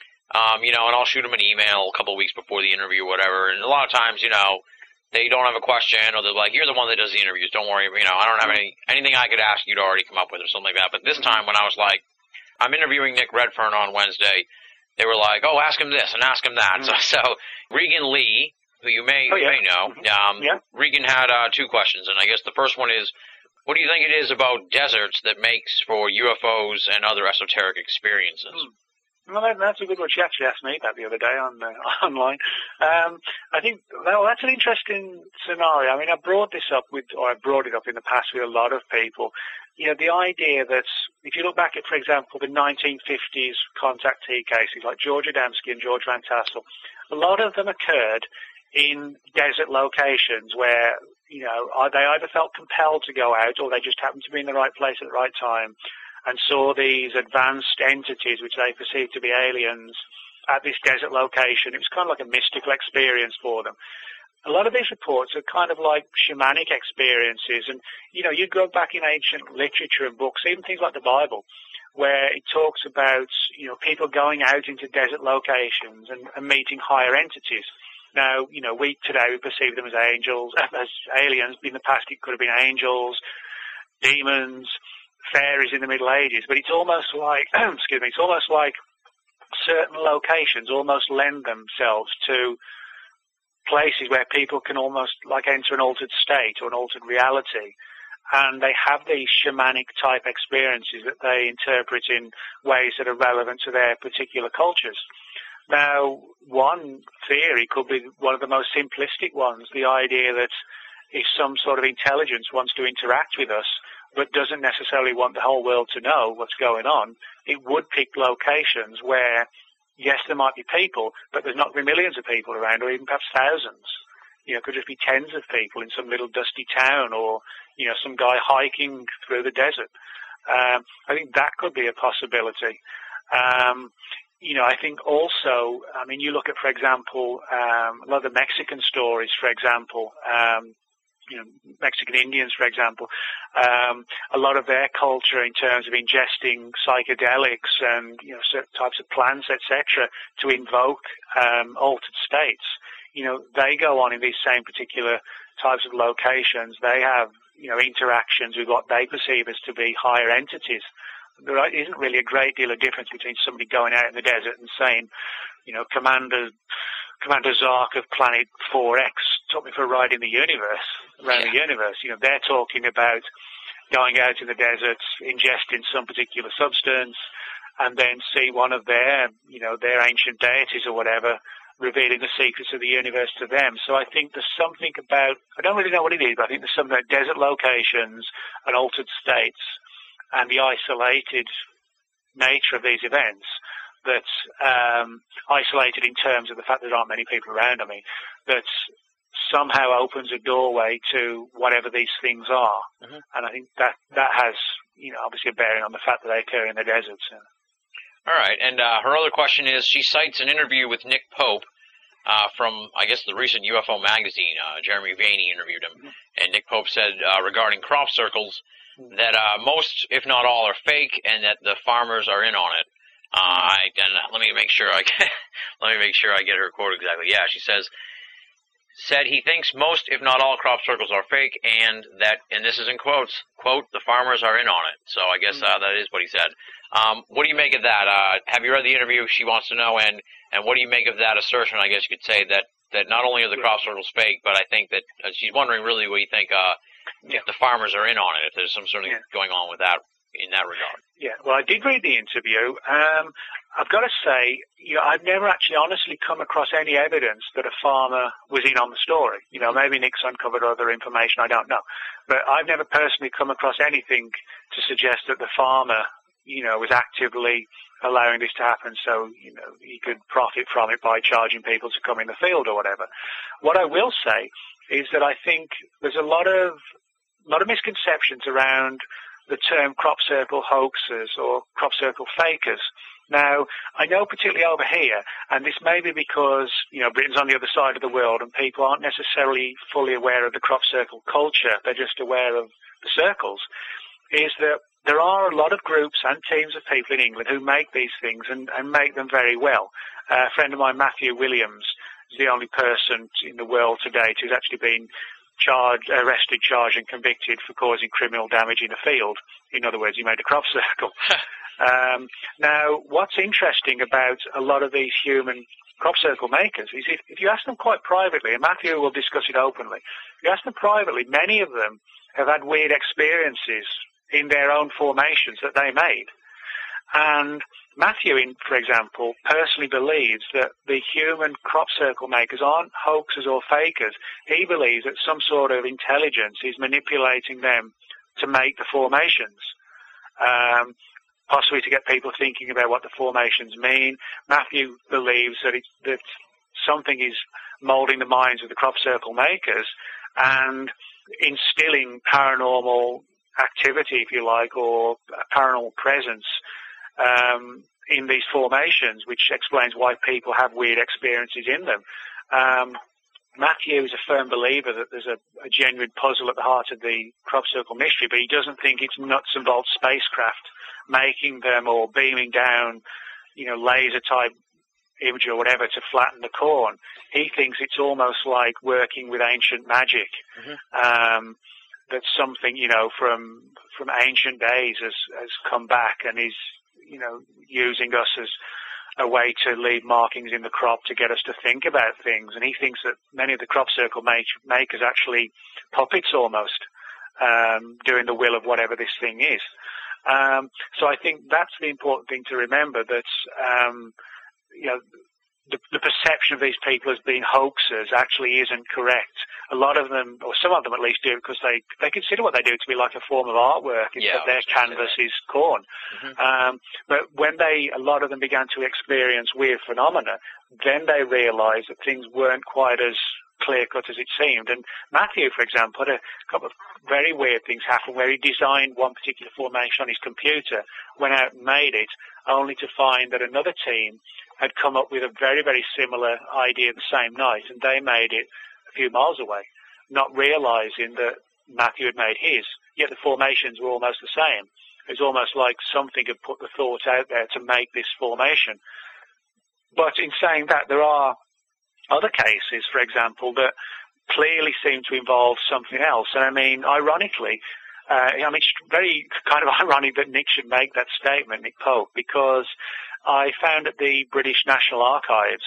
Um, you know, and I'll shoot them an email a couple of weeks before the interview or whatever, and a lot of times, you know, they don't have a question, or they're like, you're the one that does the interviews, don't worry, you know, I don't have any anything I could ask you to already come up with or something like that. But this time when I was like, I'm interviewing Nick Redfern on Wednesday, they were like, oh, ask him this and ask him that. Mm-hmm. So, so Regan Lee, who you may, oh, yeah. may know, um, yeah. Regan had uh, two questions, and I guess the first one is, what do you think it is about deserts that makes for U F Os and other esoteric experiences? Mm. Well, that's a good one. She actually asked me that the other day on uh, online. Um, I think, well, that's an interesting scenario. I mean, I brought this up with, or I brought it up in the past with a lot of people. You know, the idea that if you look back at, for example, the nineteen fifties contactee cases like George Adamski and George Van Tassel, a lot of them occurred in desert locations where, you know, they either felt compelled to go out or they just happened to be in the right place at the right time, and saw these advanced entities, which they perceived to be aliens, at this desert location. It was kind of like a mystical experience for them. A lot of these reports are kind of like shamanic experiences, and, you know, you go back in ancient literature and books, even things like the Bible, where it talks about, you know, people going out into desert locations and, and meeting higher entities. Now, you know, we today we perceive them as angels, as aliens. In the past, it could have been angels, demons, fairies in the Middle Ages, but it's almost like, excuse me, it's almost like certain locations almost lend themselves to places where people can almost like enter an altered state or an altered reality, and they have these shamanic type experiences that they interpret in ways that are relevant to their particular cultures. Now, one theory could be one of the most simplistic ones, the idea that if some sort of intelligence wants to interact with us, but doesn't necessarily want the whole world to know what's going on, it would pick locations where, yes, there might be people, but there's not going to be millions of people around, or even perhaps thousands. You know, it could just be tens of people in some little dusty town, or, you know, some guy hiking through the desert. Um, I think that could be a possibility. Um, you know, I think also, I mean, you look at, for example, um, a lot of the Mexican stories, for example, um, you know, Mexican Indians, for example, um, a lot of their culture in terms of ingesting psychedelics and, you know, certain types of plants, et cetera, to invoke um, altered states. You know, they go on in these same particular types of locations. They have, you know, interactions with what they perceive as to be higher entities. There isn't really a great deal of difference between somebody going out in the desert and saying, you know, Commander Commander Zark of Planet four X took me for a ride in the universe, around yeah. the universe. You know, they're talking about going out in the desert, ingesting some particular substance, and then see one of their, you know, their ancient deities or whatever, revealing the secrets of the universe to them. So I think there's something about, I don't really know what it is, but I think there's something about desert locations and altered states and the isolated nature of these events that's um, isolated in terms of the fact that there aren't many people around, I mean, that somehow opens a doorway to whatever these things are. Mm-hmm. And I think that, that has, you know, obviously a bearing on the fact that they occur in the deserts. So. All right, and uh, her other question is, she cites an interview with Nick Pope uh, from, I guess, the recent U F O magazine. Uh, Jeremy Vaeni interviewed him, mm-hmm. and Nick Pope said uh, regarding crop circles mm-hmm. that uh, most, if not all, are fake, and that the farmers are in on it. Uh, I, and let me make sure I get, let me make sure I get her quote exactly. Yeah, she says, said he thinks most, if not all, crop circles are fake, and that, and this is in quotes, quote, the farmers are in on it. So I guess uh, that is what he said. Um, what do you make of that? Uh, have you read the interview? She wants to know, and, and what do you make of that assertion, I guess you could say, that, that not only are the crop circles fake, but I think that uh, she's wondering really what you think uh, yeah. if the farmers are in on it, if there's some sort of yeah. going on with that in that regard. Yeah, well, I did read the interview. Um, I've got to say, you know, I've never actually honestly come across any evidence that a farmer was in on the story. You know, maybe Nick's uncovered other information, I don't know. But I've never personally come across anything to suggest that the farmer, you know, was actively allowing this to happen so, you know, he could profit from it by charging people to come in the field or whatever. What I will say is that I think there's a lot of, lot of misconceptions around the term crop circle hoaxers or crop circle fakers. Now, I know particularly over here, and this may be because, you know, Britain's on the other side of the world and people aren't necessarily fully aware of the crop circle culture, they're just aware of the circles, is that there are a lot of groups and teams of people in England who make these things and, and make them very well. Uh, a friend of mine, Matthew Williams, is the only person in the world to date who's actually been charged, arrested, charged and convicted for causing criminal damage in a field. In other words, he made a crop circle. um, now, what's interesting about a lot of these human crop circle makers is if, if you ask them quite privately, and Matthew will discuss it openly, if you ask them privately, many of them have had weird experiences in their own formations that they made. And Matthew, in, for example, personally believes that the human crop circle makers aren't hoaxers or fakers. He believes that some sort of intelligence is manipulating them to make the formations, um, possibly to get people thinking about what the formations mean. Matthew believes that, it's, that something is molding the minds of the crop circle makers and instilling paranormal activity, if you like, or a paranormal presence um, in these formations, which explains why people have weird experiences in them. Um, Matthew is a firm believer that there's a, a genuine puzzle at the heart of the crop circle mystery, but he doesn't think it's nuts and bolts spacecraft making them or beaming down, you know, laser-type imagery or whatever to flatten the corn. He thinks it's almost like working with ancient magic. Mm-hmm. Um, that something, you know, from from ancient days has, has come back and is, you know, using us as a way to leave markings in the crop to get us to think about things. And he thinks that many of the crop circle make, makers actually puppets almost, um, doing the will of whatever this thing is. Um, so I think that's the important thing to remember, that, um, you know, the, the perception of these people as being hoaxers actually isn't correct. a lot of them, or some of them at least, do it because they, they consider what they do to be like a form of artwork, Yeah, except their canvas is corn. Mm-hmm. Um, but when they, a lot of them began to experience weird phenomena, then they realized that things weren't quite as clear-cut as it seemed. And Matthew, for example, had a couple of very weird things happen where he designed one particular formation on his computer, went out and made it, only to find that another team had come up with a very, very similar idea the same night, and they made it a few miles away, not realizing that Matthew had made his, yet the formations were almost the same. It was almost like something had put the thought out there to make this formation. But in saying that, there are other cases, for example, that clearly seem to involve something else. And I mean, ironically, uh, I mean, it's very kind of ironic that Nick should make that statement, Nick Pope, because I found at the British National Archives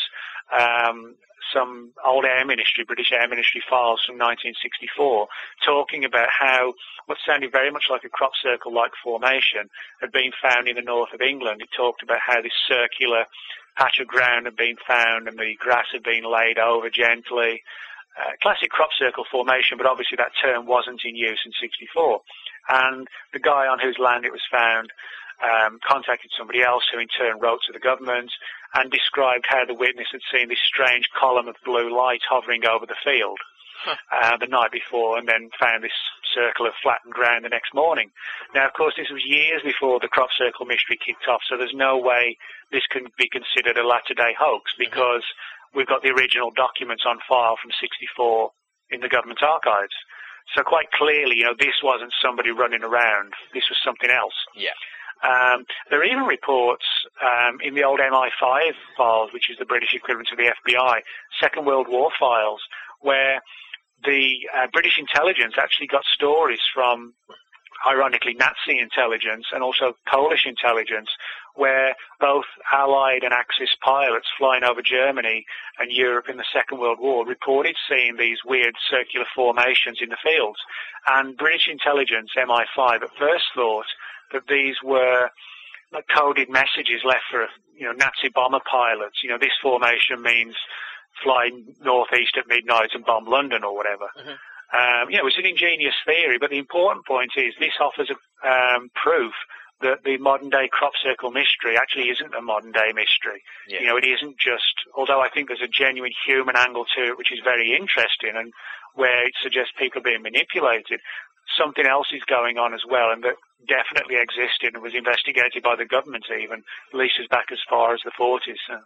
um, some old Air Ministry, British Air Ministry files from nineteen sixty-four, talking about how what sounded very much like a crop circle-like formation had been found in the north of England. It talked about how this circular patch of ground had been found and the grass had been laid over gently. Uh, classic crop circle formation, but obviously that term wasn't in use in sixty-four. And the guy on whose land it was found um, contacted somebody else, who in turn wrote to the government and described how the witness had seen this strange column of blue light hovering over the field huh. uh, the night before, and then found this circle of flattened ground the next morning. Now, of course, this was years before the crop circle mystery kicked off, so there's no way this can be considered a latter-day hoax, because mm-hmm. we've got the original documents on file from sixty-four in the government archives. So quite clearly, you know, this wasn't somebody running around. This was something else. Yeah. Um, there are even reports um, in the old M I five files, which is the British equivalent of the F B I, Second World War files, where the uh, British intelligence actually got stories from, ironically, Nazi intelligence and also Polish intelligence, where both Allied and Axis pilots flying over Germany and Europe in the Second World War reported seeing these weird circular formations in the fields. And British intelligence, M I five, at first thought that these were like coded messages left for, you know, Nazi bomber pilots. You know, this formation means fly northeast at midnight and bomb London or whatever. Mm-hmm. Um, you know, it's an ingenious theory, but the important point is this offers a, um, proof that the modern-day crop circle mystery actually isn't a modern-day mystery. Yeah. You know, it isn't just, although I think there's a genuine human angle to it, which is very interesting, and where it suggests people are being manipulated, something else is going on as well, and that definitely existed and was investigated by the government even, at least as back as far as the forties. So.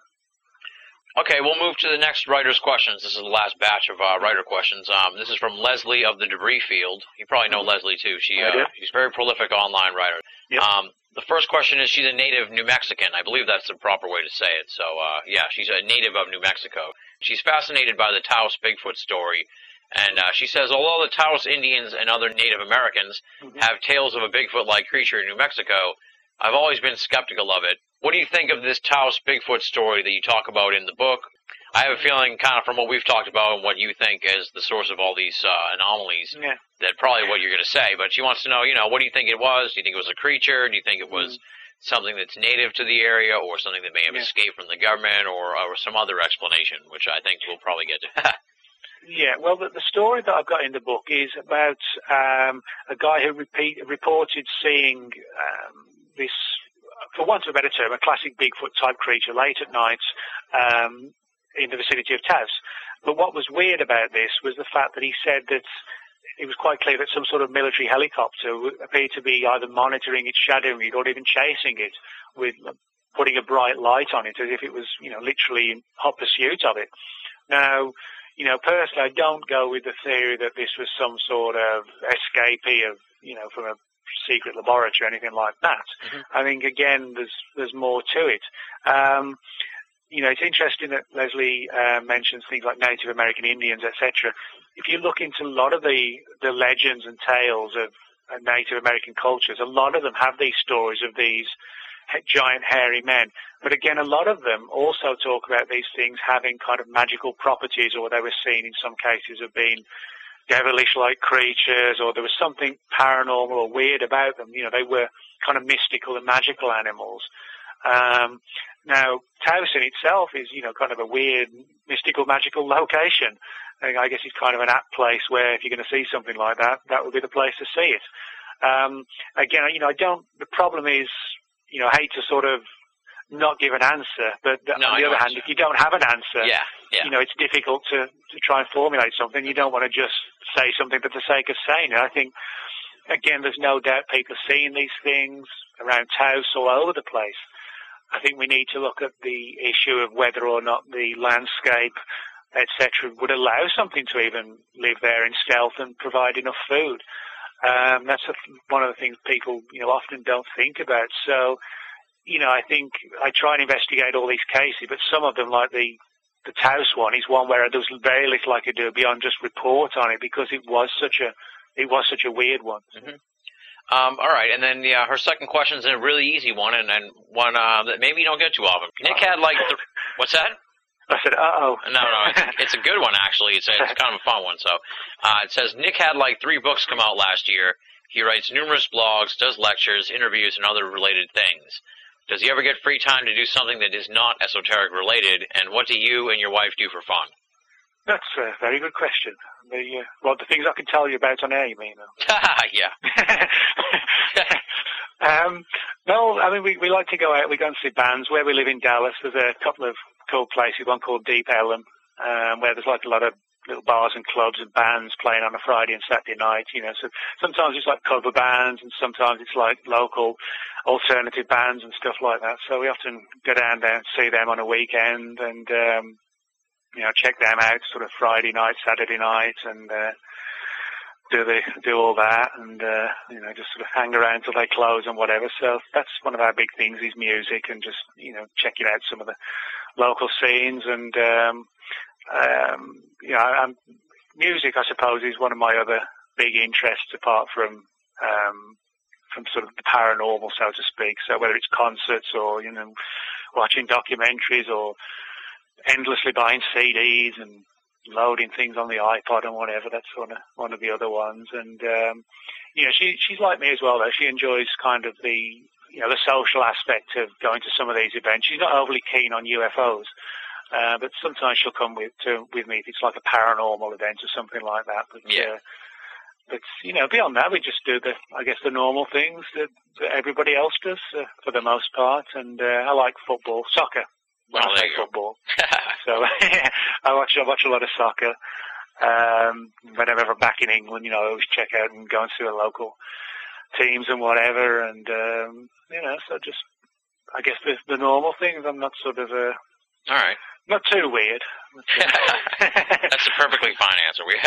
Okay, we'll move to the next writer's questions. This is the last batch of uh, writer questions. Um, this is from Leslie of the Debris Field. You probably know mm-hmm. Leslie, too. She uh, She's a very prolific online writer. Yep. Um, the first question is, she's a native New Mexican. I believe that's the proper way to say it. So, uh, yeah, she's a native of New Mexico. She's fascinated by the Taos Bigfoot story. And uh, she says, although the Taos Indians and other Native Americans mm-hmm. have tales of a Bigfoot-like creature in New Mexico, I've always been skeptical of it. What do you think of this Taos Bigfoot story that you talk about in the book? I have a feeling, kind of from what we've talked about and what you think is the source of all these uh, anomalies, yeah. that probably what you're going to say. But she wants to know, you know, what do you think it was? Do you think it was a creature? Do you think it was mm-hmm. something that's native to the area, or something that may have yeah. escaped from the government, or, or some other explanation, which I think we'll probably get to? Yeah, well, the, the story that I've got in the book is about um, a guy who repeat, reported seeing um, this, for want of a better term, a classic Bigfoot-type creature late at night um, in the vicinity of Taos. But what was weird about this was the fact that he said that it was quite clear that some sort of military helicopter appeared to be either monitoring it, shadowing it, or even chasing it, with putting a bright light on it, as if it was, you know, literally in hot pursuit of it. Now, you know, personally, I don't go with the theory that this was some sort of escapee of, you know, from a secret laboratory or anything like that. Mm-hmm. I think, again, there's there's more to it. Um, you know, it's interesting that Leslie uh, mentions things like Native American Indians, et cetera. If you look into a lot of the, the legends and tales of uh, Native American cultures, a lot of them have these stories of these giant hairy men. But again, a lot of them also talk about these things having kind of magical properties, or they were seen in some cases of being devilish-like creatures, or there was something paranormal or weird about them. You know, they were kind of mystical and magical animals. Um, now, Taos in itself is, you know, kind of a weird, mystical, magical location. I guess it's kind of an apt place where if you're going to see something like that, that would be the place to see it. Um, again, you know, I don't, the problem is, you know, I hate to sort of not give an answer, but no, on the other hand, if you don't have an answer, yeah, yeah. you know, it's difficult to, to try and formulate something. You don't want to just say something for the sake of saying it. I think, again, there's no doubt people are seeing these things around Taos all over the place. I think we need to look at the issue of whether or not the landscape, et cetera, would allow something to even live there in stealth and provide enough food. Um, that's a, one of the things people, you know, often don't think about. So, you know, I think I try and investigate all these cases, but some of them, like the the Taos one, is one where there's very little I could do beyond just report on it because it was such a it was such a weird one. Mm-hmm. Um, all right, and then yeah, her second question is a really easy one, and, and one uh, that maybe you don't get too often. Nick had like th- what's that? I said, uh-oh. No, no, it's, it's a good one, actually. It's, a, it's kind of a fun one. So uh, it says, Nick had like three books come out last year. He writes numerous blogs, does lectures, interviews, and other related things. Does he ever get free time to do something that is not esoteric related? And what do you and your wife do for fun? That's a very good question. The, uh, well, the things I can tell you about on air, you mean? Yeah. um, no, I mean, we, we like to go out. We go and see bands. Where we live in Dallas, there's a couple of cool places, one called Deep Ellum, um, where there's like a lot of little bars and clubs and bands playing on a Friday and Saturday night, you know. So sometimes it's like cover bands and sometimes it's like local alternative bands and stuff like that. So we often go down there and see them on a weekend and, um, you know, check them out sort of Friday night, Saturday night and, uh, do the, do all that and, uh, you know, just sort of hang around till they close and whatever. So that's one of our big things is music and just, you know, checking out some of the local scenes and, um, um, you know, I'm, music, I suppose, is one of my other big interests apart from, um, from sort of the paranormal, so to speak. So whether it's concerts or, you know, watching documentaries or endlessly buying C Ds and loading things on the iPod and whatever, that's one of, one of the other ones. And, um, you know, she, she's like me as well, though. She enjoys kind of the, you know, the social aspect of going to some of these events. She's not overly keen on U F Os. Uh, but sometimes she'll come with to, with me if it's like a paranormal event or something like that. But, yeah. uh, but you know, beyond that, we just do the, I guess, the normal things that, that everybody else does uh, for the most part. And uh, I like football, soccer. When oh, I say football, so I watch I watch a lot of soccer. Um, whenever I'm back in England, you know, I always check out and go and see the local teams and whatever. And um, you know, so just I guess the, the normal things. I'm not sort of a all right. Not too weird. That's a perfectly fine answer. We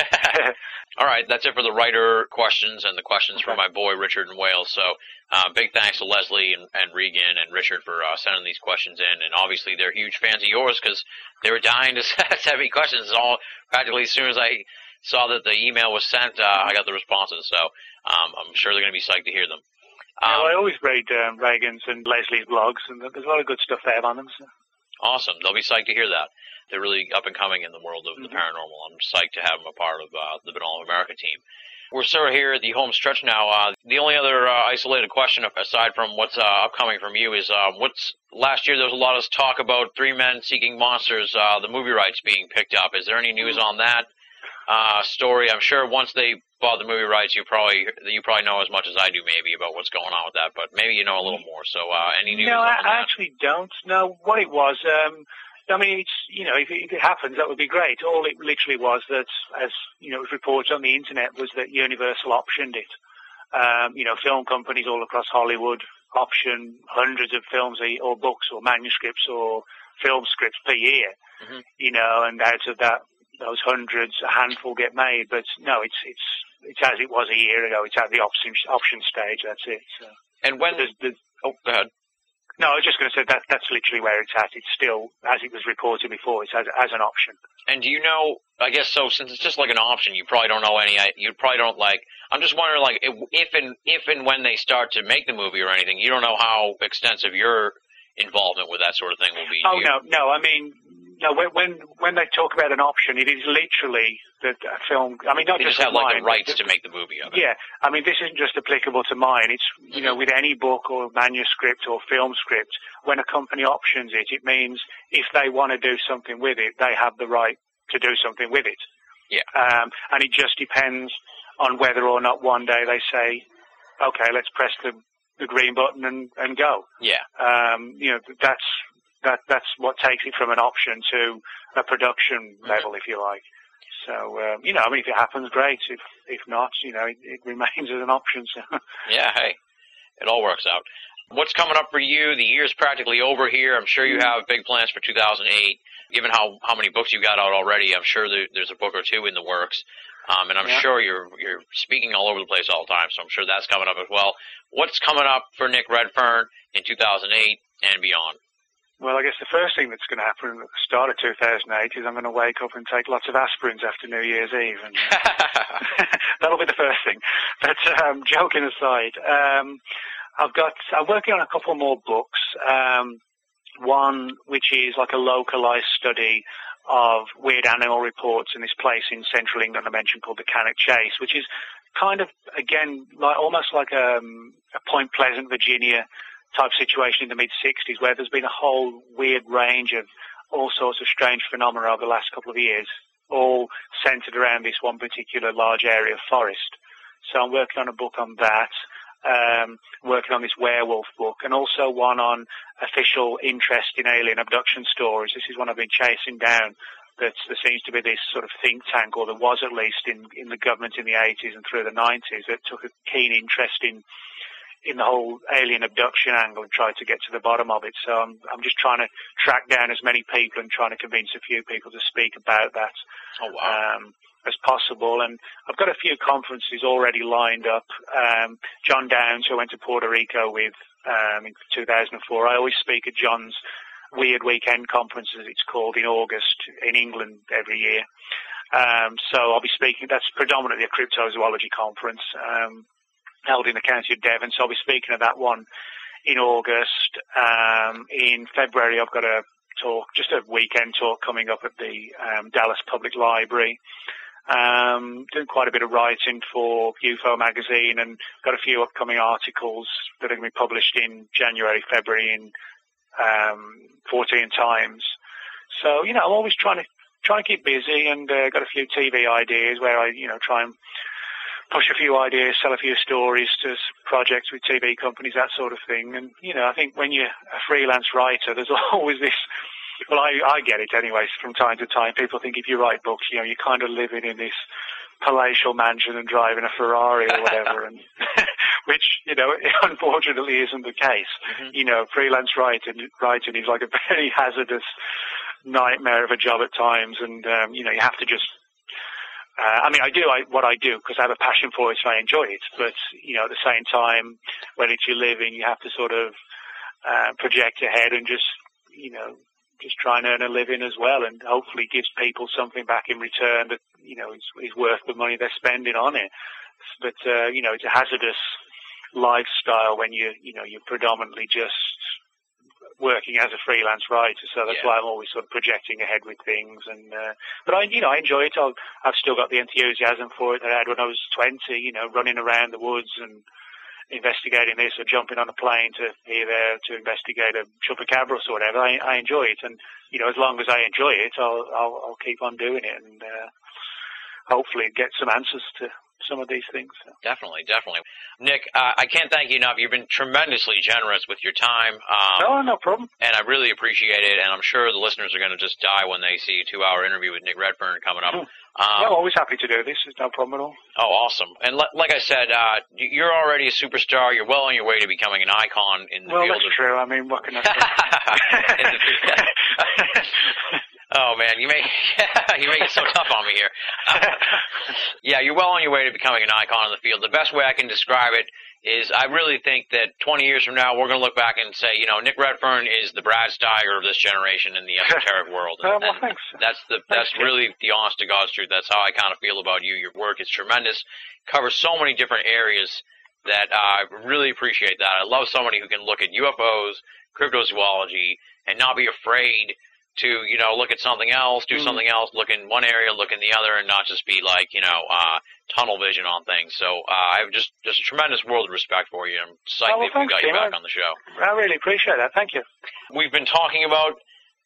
all right, that's it for the writer questions and the questions okay. from my boy Richard in Wales. So uh, big thanks to Leslie and, and Regan and Richard for uh, sending these questions in. And obviously they're huge fans of yours because they were dying to send me questions. All practically as soon as I saw that the email was sent, uh, I got the responses. So um, I'm sure they're going to be psyched to hear them. Um, yeah, well, I always read um, Reagan's and Leslie's blogs, and there's a lot of good stuff there on them. So. Awesome. They'll be psyched to hear that. They're really up and coming in the world of mm-hmm. the paranormal. I'm psyched to have them a part of uh, the Banal of America team. We're sort of here at the home stretch now. Uh, the only other uh, isolated question, aside from what's uh, upcoming from you, is uh, what's last year there was a lot of talk about Three Men Seeking Monsters, uh, the movie rights being picked up. Is there any news on that uh, story? I'm sure once they bought the movie rights, you probably you probably know as much as I do maybe about what's going on with that, but maybe you know a little more. So uh, any news no, on I, that? I actually don't know what it was. Um, I mean, it's, you know, if it, if it happens, that would be great. All it literally was that, as, you know, it was reported on the internet, was that Universal optioned it. Um, you know, film companies all across Hollywood option hundreds of films or books or manuscripts or film scripts per year, mm-hmm. you know, and out of that, those hundreds, a handful get made. But no, it's, it's, it's as it was a year ago. It's at the option, option stage. That's it. So. And when, there's, there's, oh, go ahead. No, I was just going to say that that's literally where it's at. It's still, as it was reported before, it's as, as an option. And do you know, I guess so, since it's just like an option, you probably don't know any, you probably don't like, I'm just wondering, like, if and, if and when they start to make the movie or anything, you don't know how extensive your involvement with that sort of thing will be. Oh, no, no, I mean, no, when, when when they talk about an option, it is literally that a film, I mean, not they just, just have, mine, like, the rights but, to make the movie of it. Yeah, I mean, this isn't just applicable to mine. It's, you mm-hmm. know, with any book or manuscript or film script, when a company options it, it means if they want to do something with it, they have the right to do something with it. Yeah. Um, and it just depends on whether or not one day they say, okay, let's press the, the green button and, and go. Yeah. Um, you know, that's, that, that's what takes it from an option to a production mm-hmm. level, if you like. So, um, you know, I mean, if it happens, great. If, if not, you know, it, it remains as an option. So. Yeah, hey, it all works out. What's coming up for you? The year's practically over here. I'm sure you have big plans for two thousand eight. Given how, how many books you got out already, I'm sure there, there's a book or two in the works. Um, and I'm yeah. sure you're you're speaking all over the place all the time, so I'm sure that's coming up as well. What's coming up for Nick Redfern in two thousand eight and beyond? Well, I guess the first thing that's going to happen at the start of two thousand eight is I'm going to wake up and take lots of aspirins after New Year's Eve. And uh, that'll be the first thing. But um, joking aside, um, I've got, I'm working on a couple more books. Um, one which is like a localized study of weird animal reports in this place in central England I mentioned called the Cannock Chase, which is kind of, again, like almost like a, a Point Pleasant, Virginia type situation in the mid-sixties where there's been a whole weird range of all sorts of strange phenomena over the last couple of years, all centered around this one particular large area of forest. So I'm working on a book on that. Um, working on this werewolf book, and also one on official interest in alien abduction stories. This is one I've been chasing down. That there seems to be this sort of think tank, or there was at least in, in the government in the eighties and through the nineties, that took a keen interest in in the whole alien abduction angle and tried to get to the bottom of it. So I'm I'm just trying to track down as many people and trying to convince a few people to speak about that. Oh wow. Um, as possible, and I've got a few conferences already lined up. Um, John Downs, who I went to Puerto Rico with um, in two thousand four, I always speak at John's Weird Weekend Conference, as it's called, in August in England every year. Um, so I'll be speaking, that's predominantly a cryptozoology conference um, held in the county of Devon, so I'll be speaking at that one in August. Um, in February I've got a talk, just a weekend talk coming up at the um, Dallas Public Library. Um, doing quite a bit of writing for U F O magazine and got a few upcoming articles that are going to be published in January, February in um, fourteen Times. So, you know, I'm always trying to trying to keep busy, and uh, got a few T V ideas where I, you know, try and push a few ideas, sell a few stories to projects with T V companies, that sort of thing. And, you know, I think when you're a freelance writer, there's always this. Well, I, I get it anyways from time to time. People think if you write books, you know, you're kind of living in this palatial mansion and driving a Ferrari or whatever, and which, you know, unfortunately isn't the case. Mm-hmm. You know, freelance writing, writing is like a very hazardous nightmare of a job at times, and, um, you know, you have to just, uh, I mean, I do I, what I do because I have a passion for it, so I enjoy it, but, you know, at the same time, when it's your living, you have to sort of uh, project ahead and just, you know, just try and earn a living as well, and hopefully gives people something back in return that, you know, is, is worth the money they're spending on it. But, uh, you know, it's a hazardous lifestyle when you, you know, you're predominantly just working as a freelance writer. So that's yeah. why I'm always sort of projecting ahead with things. And, uh, but I, you know, I enjoy it. I'll, I've still got the enthusiasm for it that I had when I was twenty, you know, running around the woods and investigating this, or jumping on a plane to here there to investigate a chupacabras or whatever. I, I enjoy it, and you know, as long as I enjoy it, I'll I'll, I'll keep on doing it, and uh, hopefully get some answers to some of these things. So. Definitely, definitely. Nick, uh, I can't thank you enough. You've been tremendously generous with your time. Um, no, no problem. And I really appreciate it, and I'm sure the listeners are going to just die when they see a two-hour interview with Nick Redfern coming up. Mm. Um, yeah, I'm always happy to do this. There's no problem at all. Oh, awesome. And le- like I said, uh, you're already a superstar. You're well on your way to becoming an icon in the well, field. Well, that's of... true. I mean, what can I say? Oh man, you make you make it so tough on me here. Uh, yeah, you're well on your way to becoming an icon in the field. The best way I can describe it is, I really think that twenty years from now, we're going to look back and say, you know, Nick Redfern is the Brad Steiger of this generation in the esoteric world. And, uh, well, thanks. That's the that's thanks, really the honest to God's truth. That's how I kind of feel about you. Your work is tremendous, covers so many different areas that uh, I really appreciate that. I love somebody who can look at U F Os, cryptozoology, and not be afraid to, you know, look at something else, do mm. something else, look in one area, look in the other, and not just be like, you know, uh, tunnel vision on things. So uh, I have just, just a tremendous world of respect for you. I'm psyched oh, well, that we got you back I, on the show. I really appreciate that. Thank you. We've been talking about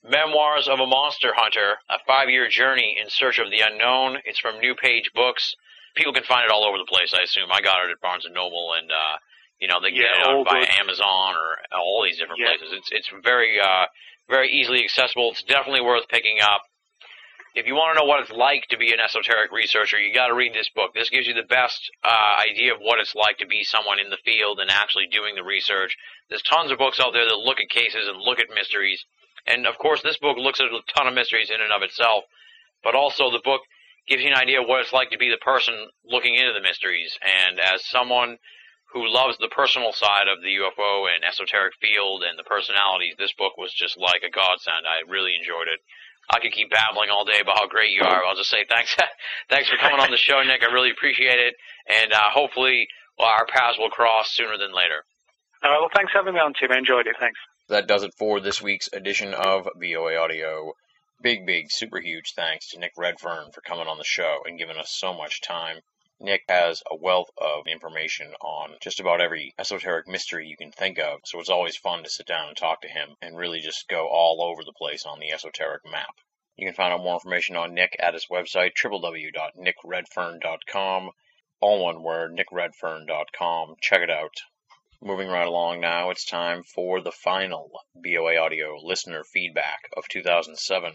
Memoirs of a Monster Hunter, a five-year journey in search of the unknown. It's from New Page Books. People can find it all over the place, I assume. I got it at Barnes and Noble, and, uh, you know, they can Yeah, get it all out by good. Amazon or all these different Yeah. places. It's it's very, uh, very easily accessible. It's definitely worth picking up. If you want to know what it's like to be an esoteric researcher, you got to read this book. This gives you the best uh, idea of what it's like to be someone in the field and actually doing the research. There's tons of books out there that look at cases and look at mysteries. And, of course, this book looks at a ton of mysteries in and of itself. But also the book gives you an idea of what it's like to be the person looking into the mysteries. And as someone who loves the personal side of the U F O and esoteric field and the personalities, this book was just like a godsend. I really enjoyed it. I could keep babbling all day about how great you are. I'll just say thanks thanks for coming on the show, Nick. I really appreciate it. And uh, hopefully well, our paths will cross sooner than later. All right, well, thanks for having me on, Tim. I enjoyed it. Thanks. That does it for this week's edition of B O A Audio. Big, big, super huge thanks to Nick Redfern for coming on the show and giving us so much time. Nick has a wealth of information on just about every esoteric mystery you can think of, so it's always fun to sit down and talk to him and really just go all over the place on the esoteric map. You can find out more information on Nick at his website, w w w dot nick redfern dot com. All one word, nick redfern dot com. Check it out. Moving right along now, it's time for the final B O A Audio listener feedback of two thousand seven.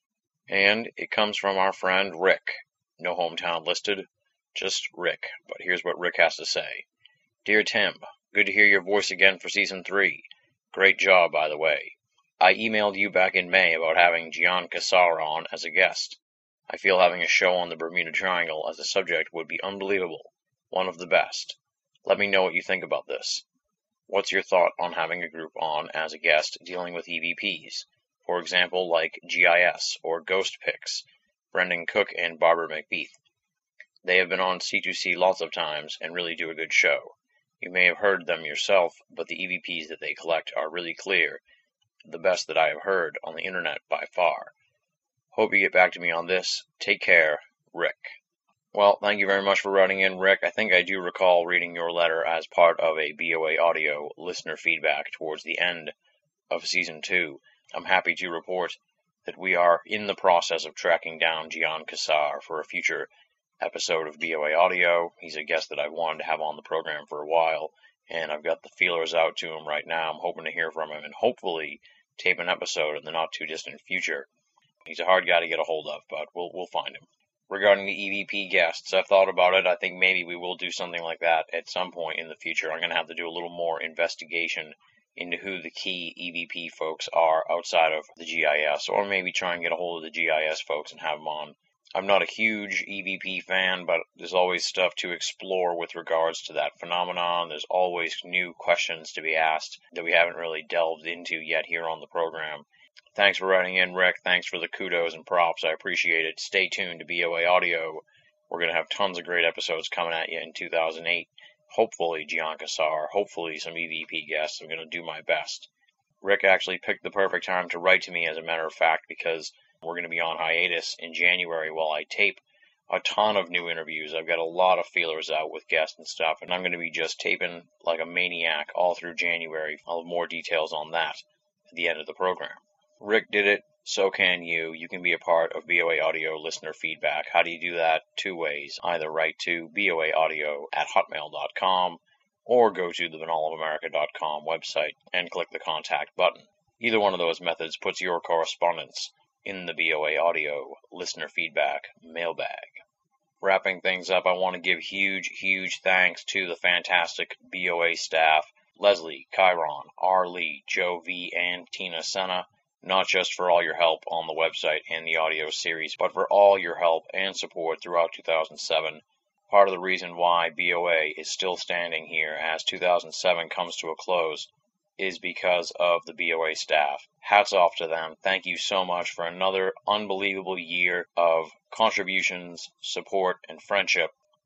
And it comes from our friend Rick. No hometown listed, just Rick. But here's what Rick has to say. Dear Tim, good to hear your voice again for Season three. Great job, by the way. I emailed you back in May about having Gian Cassar on as a guest. I feel having a show on the Bermuda Triangle as a subject would be unbelievable. One of the best. Let me know what you think about this. What's your thought on having a group on as a guest dealing with E V Ps? For example, like G I S or Ghost Pics, Brendan Cook and Barbara McBeath. They have been on C two C lots of times and really do a good show. You may have heard them yourself, but the E V Ps that they collect are really clear. The best that I have heard on the internet by far. Hope you get back to me on this. Take care, Rick. Well, thank you very much for writing in, Rick. I think I do recall reading your letter as part of a B O A Audio listener feedback towards the end of Season two. I'm happy to report that we are in the process of tracking down Gian Cassar for a future episode of B O A Audio. He's a guest that I've wanted to have on the program for a while, and I've got the feelers out to him right now. I'm hoping to hear from him and hopefully tape an episode in the not-too-distant future. He's a hard guy to get a hold of, but we'll we'll find him. Regarding the E V P guests, I've thought about it. I think maybe we will do something like that at some point in the future. I'm going to have to do a little more investigation into who the key E V P folks are outside of the G I S, or maybe try and get a hold of the G I S folks and have them on. I'm not a huge E V P fan, but there's always stuff to explore with regards to that phenomenon. There's always new questions to be asked that we haven't really delved into yet here on the program. Thanks for writing in, Rick. Thanks for the kudos and props. I appreciate it. Stay tuned to B O A Audio. We're going to have tons of great episodes coming at you in two thousand eight. Hopefully Gian Cassar, hopefully some E V P guests. I'm going to do my best. Rick actually picked the perfect time to write to me, as a matter of fact, because we're going to be on hiatus in January while I tape a ton of new interviews. I've got a lot of feelers out with guests and stuff, and I'm going to be just taping like a maniac all through January. I'll have more details on that at the end of the program. Rick did it, so can you. You can be a part of B O A Audio listener feedback. How do you do that? Two ways. Either write to B O A audio at hotmail dot com or go to the banal of america dot com website and click the contact button. Either one of those methods puts your correspondence in the B O A Audio listener feedback mailbag. Wrapping things up, I want to give huge, huge thanks to the fantastic B O A staff, Leslie, Chiron, R. Lee, Joe V., and Tina Senna. Not just for all your help on the website and the audio series, but for all your help and support throughout two thousand seven. Part of the reason why B O A is still standing here as two thousand seven comes to a close is because of the B O A staff. Hats off to them. Thank you so much for another unbelievable year of contributions, support, and friendship.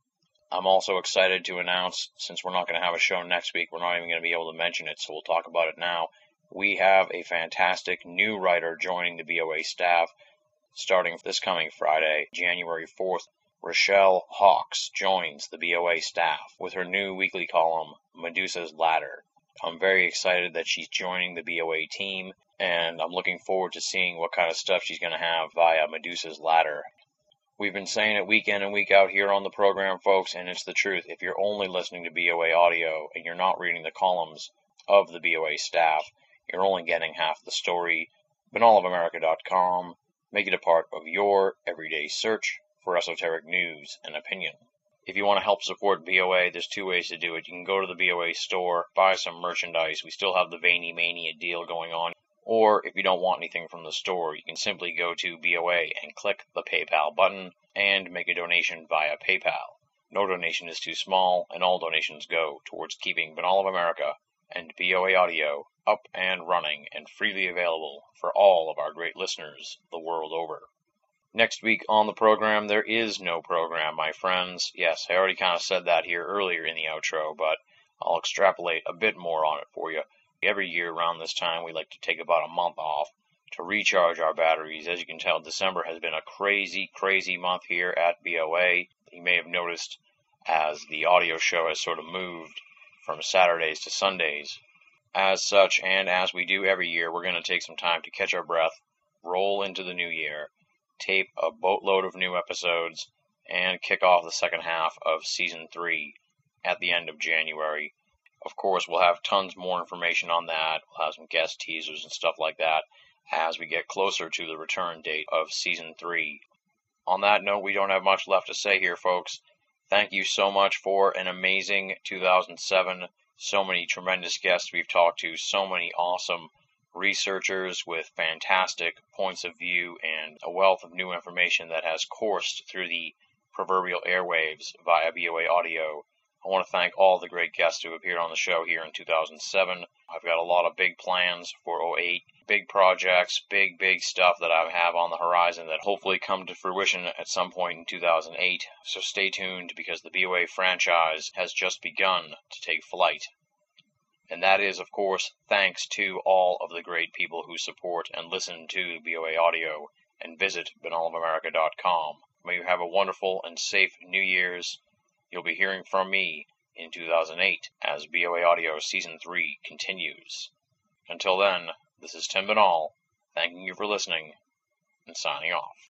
I'm also excited to announce, since we're not going to have a show next week, we're not even going to be able to mention it, so we'll talk about it now. We have a fantastic new writer joining the B O A staff starting this coming Friday, January fourth. Rochelle Hawks joins the B O A staff with her new weekly column, Medusa's Ladder. I'm very excited that she's joining the B O A team, and I'm looking forward to seeing what kind of stuff she's going to have via Medusa's Ladder. We've been saying it week in and week out here on the program, folks, and it's the truth. If you're only listening to B O A audio and you're not reading the columns of the B O A staff, you're only getting half the story. Banal of America dot com. Make it a part of your everyday search for esoteric news and opinion. If you want to help support B O A, there's two ways to do it. You can go to the B O A store, buy some merchandise. We still have the Veiny Mania deal going on. Or if you don't want anything from the store, you can simply go to B O A and click the PayPal button and make a donation via PayPal. No donation is too small, and all donations go towards keeping Banal of America and B O A Audio up and running and freely available for all of our great listeners the world over. Next week on the program, there is no program, my friends. Yes, I already kind of said that here earlier in the outro, but I'll extrapolate a bit more on it for you. Every year around this time, we like to take about a month off to recharge our batteries. As you can tell, December has been a crazy, crazy month here at B O A. You may have noticed as the audio show has sort of moved from Saturdays to Sundays. As such, and as we do every year, we're going to take some time to catch our breath, roll into the new year, tape a boatload of new episodes, and kick off the second half of Season three at the end of January. Of course, we'll have tons more information on that. We'll have some guest teasers and stuff like that as we get closer to the return date of Season three. On that note, we don't have much left to say here, folks. Thank you so much for an amazing two thousand seven. So many tremendous guests we've talked to, so many awesome researchers with fantastic points of view and a wealth of new information that has coursed through the proverbial airwaves via B O A Audio. I want to thank all the great guests who appeared on the show here in two thousand seven. I've got a lot of big plans for oh eight, big projects, big, big stuff that I have on the horizon that hopefully come to fruition at some point in two thousand eight. So stay tuned, because the B O A franchise has just begun to take flight. And that is, of course, thanks to all of the great people who support and listen to B O A Audio and visit Banal of America dot com. May you have a wonderful and safe New Year's. You'll be hearing from me in two thousand eight as B O A Audio Season three continues. Until then, this is Tim Banal, thanking you for listening and signing off.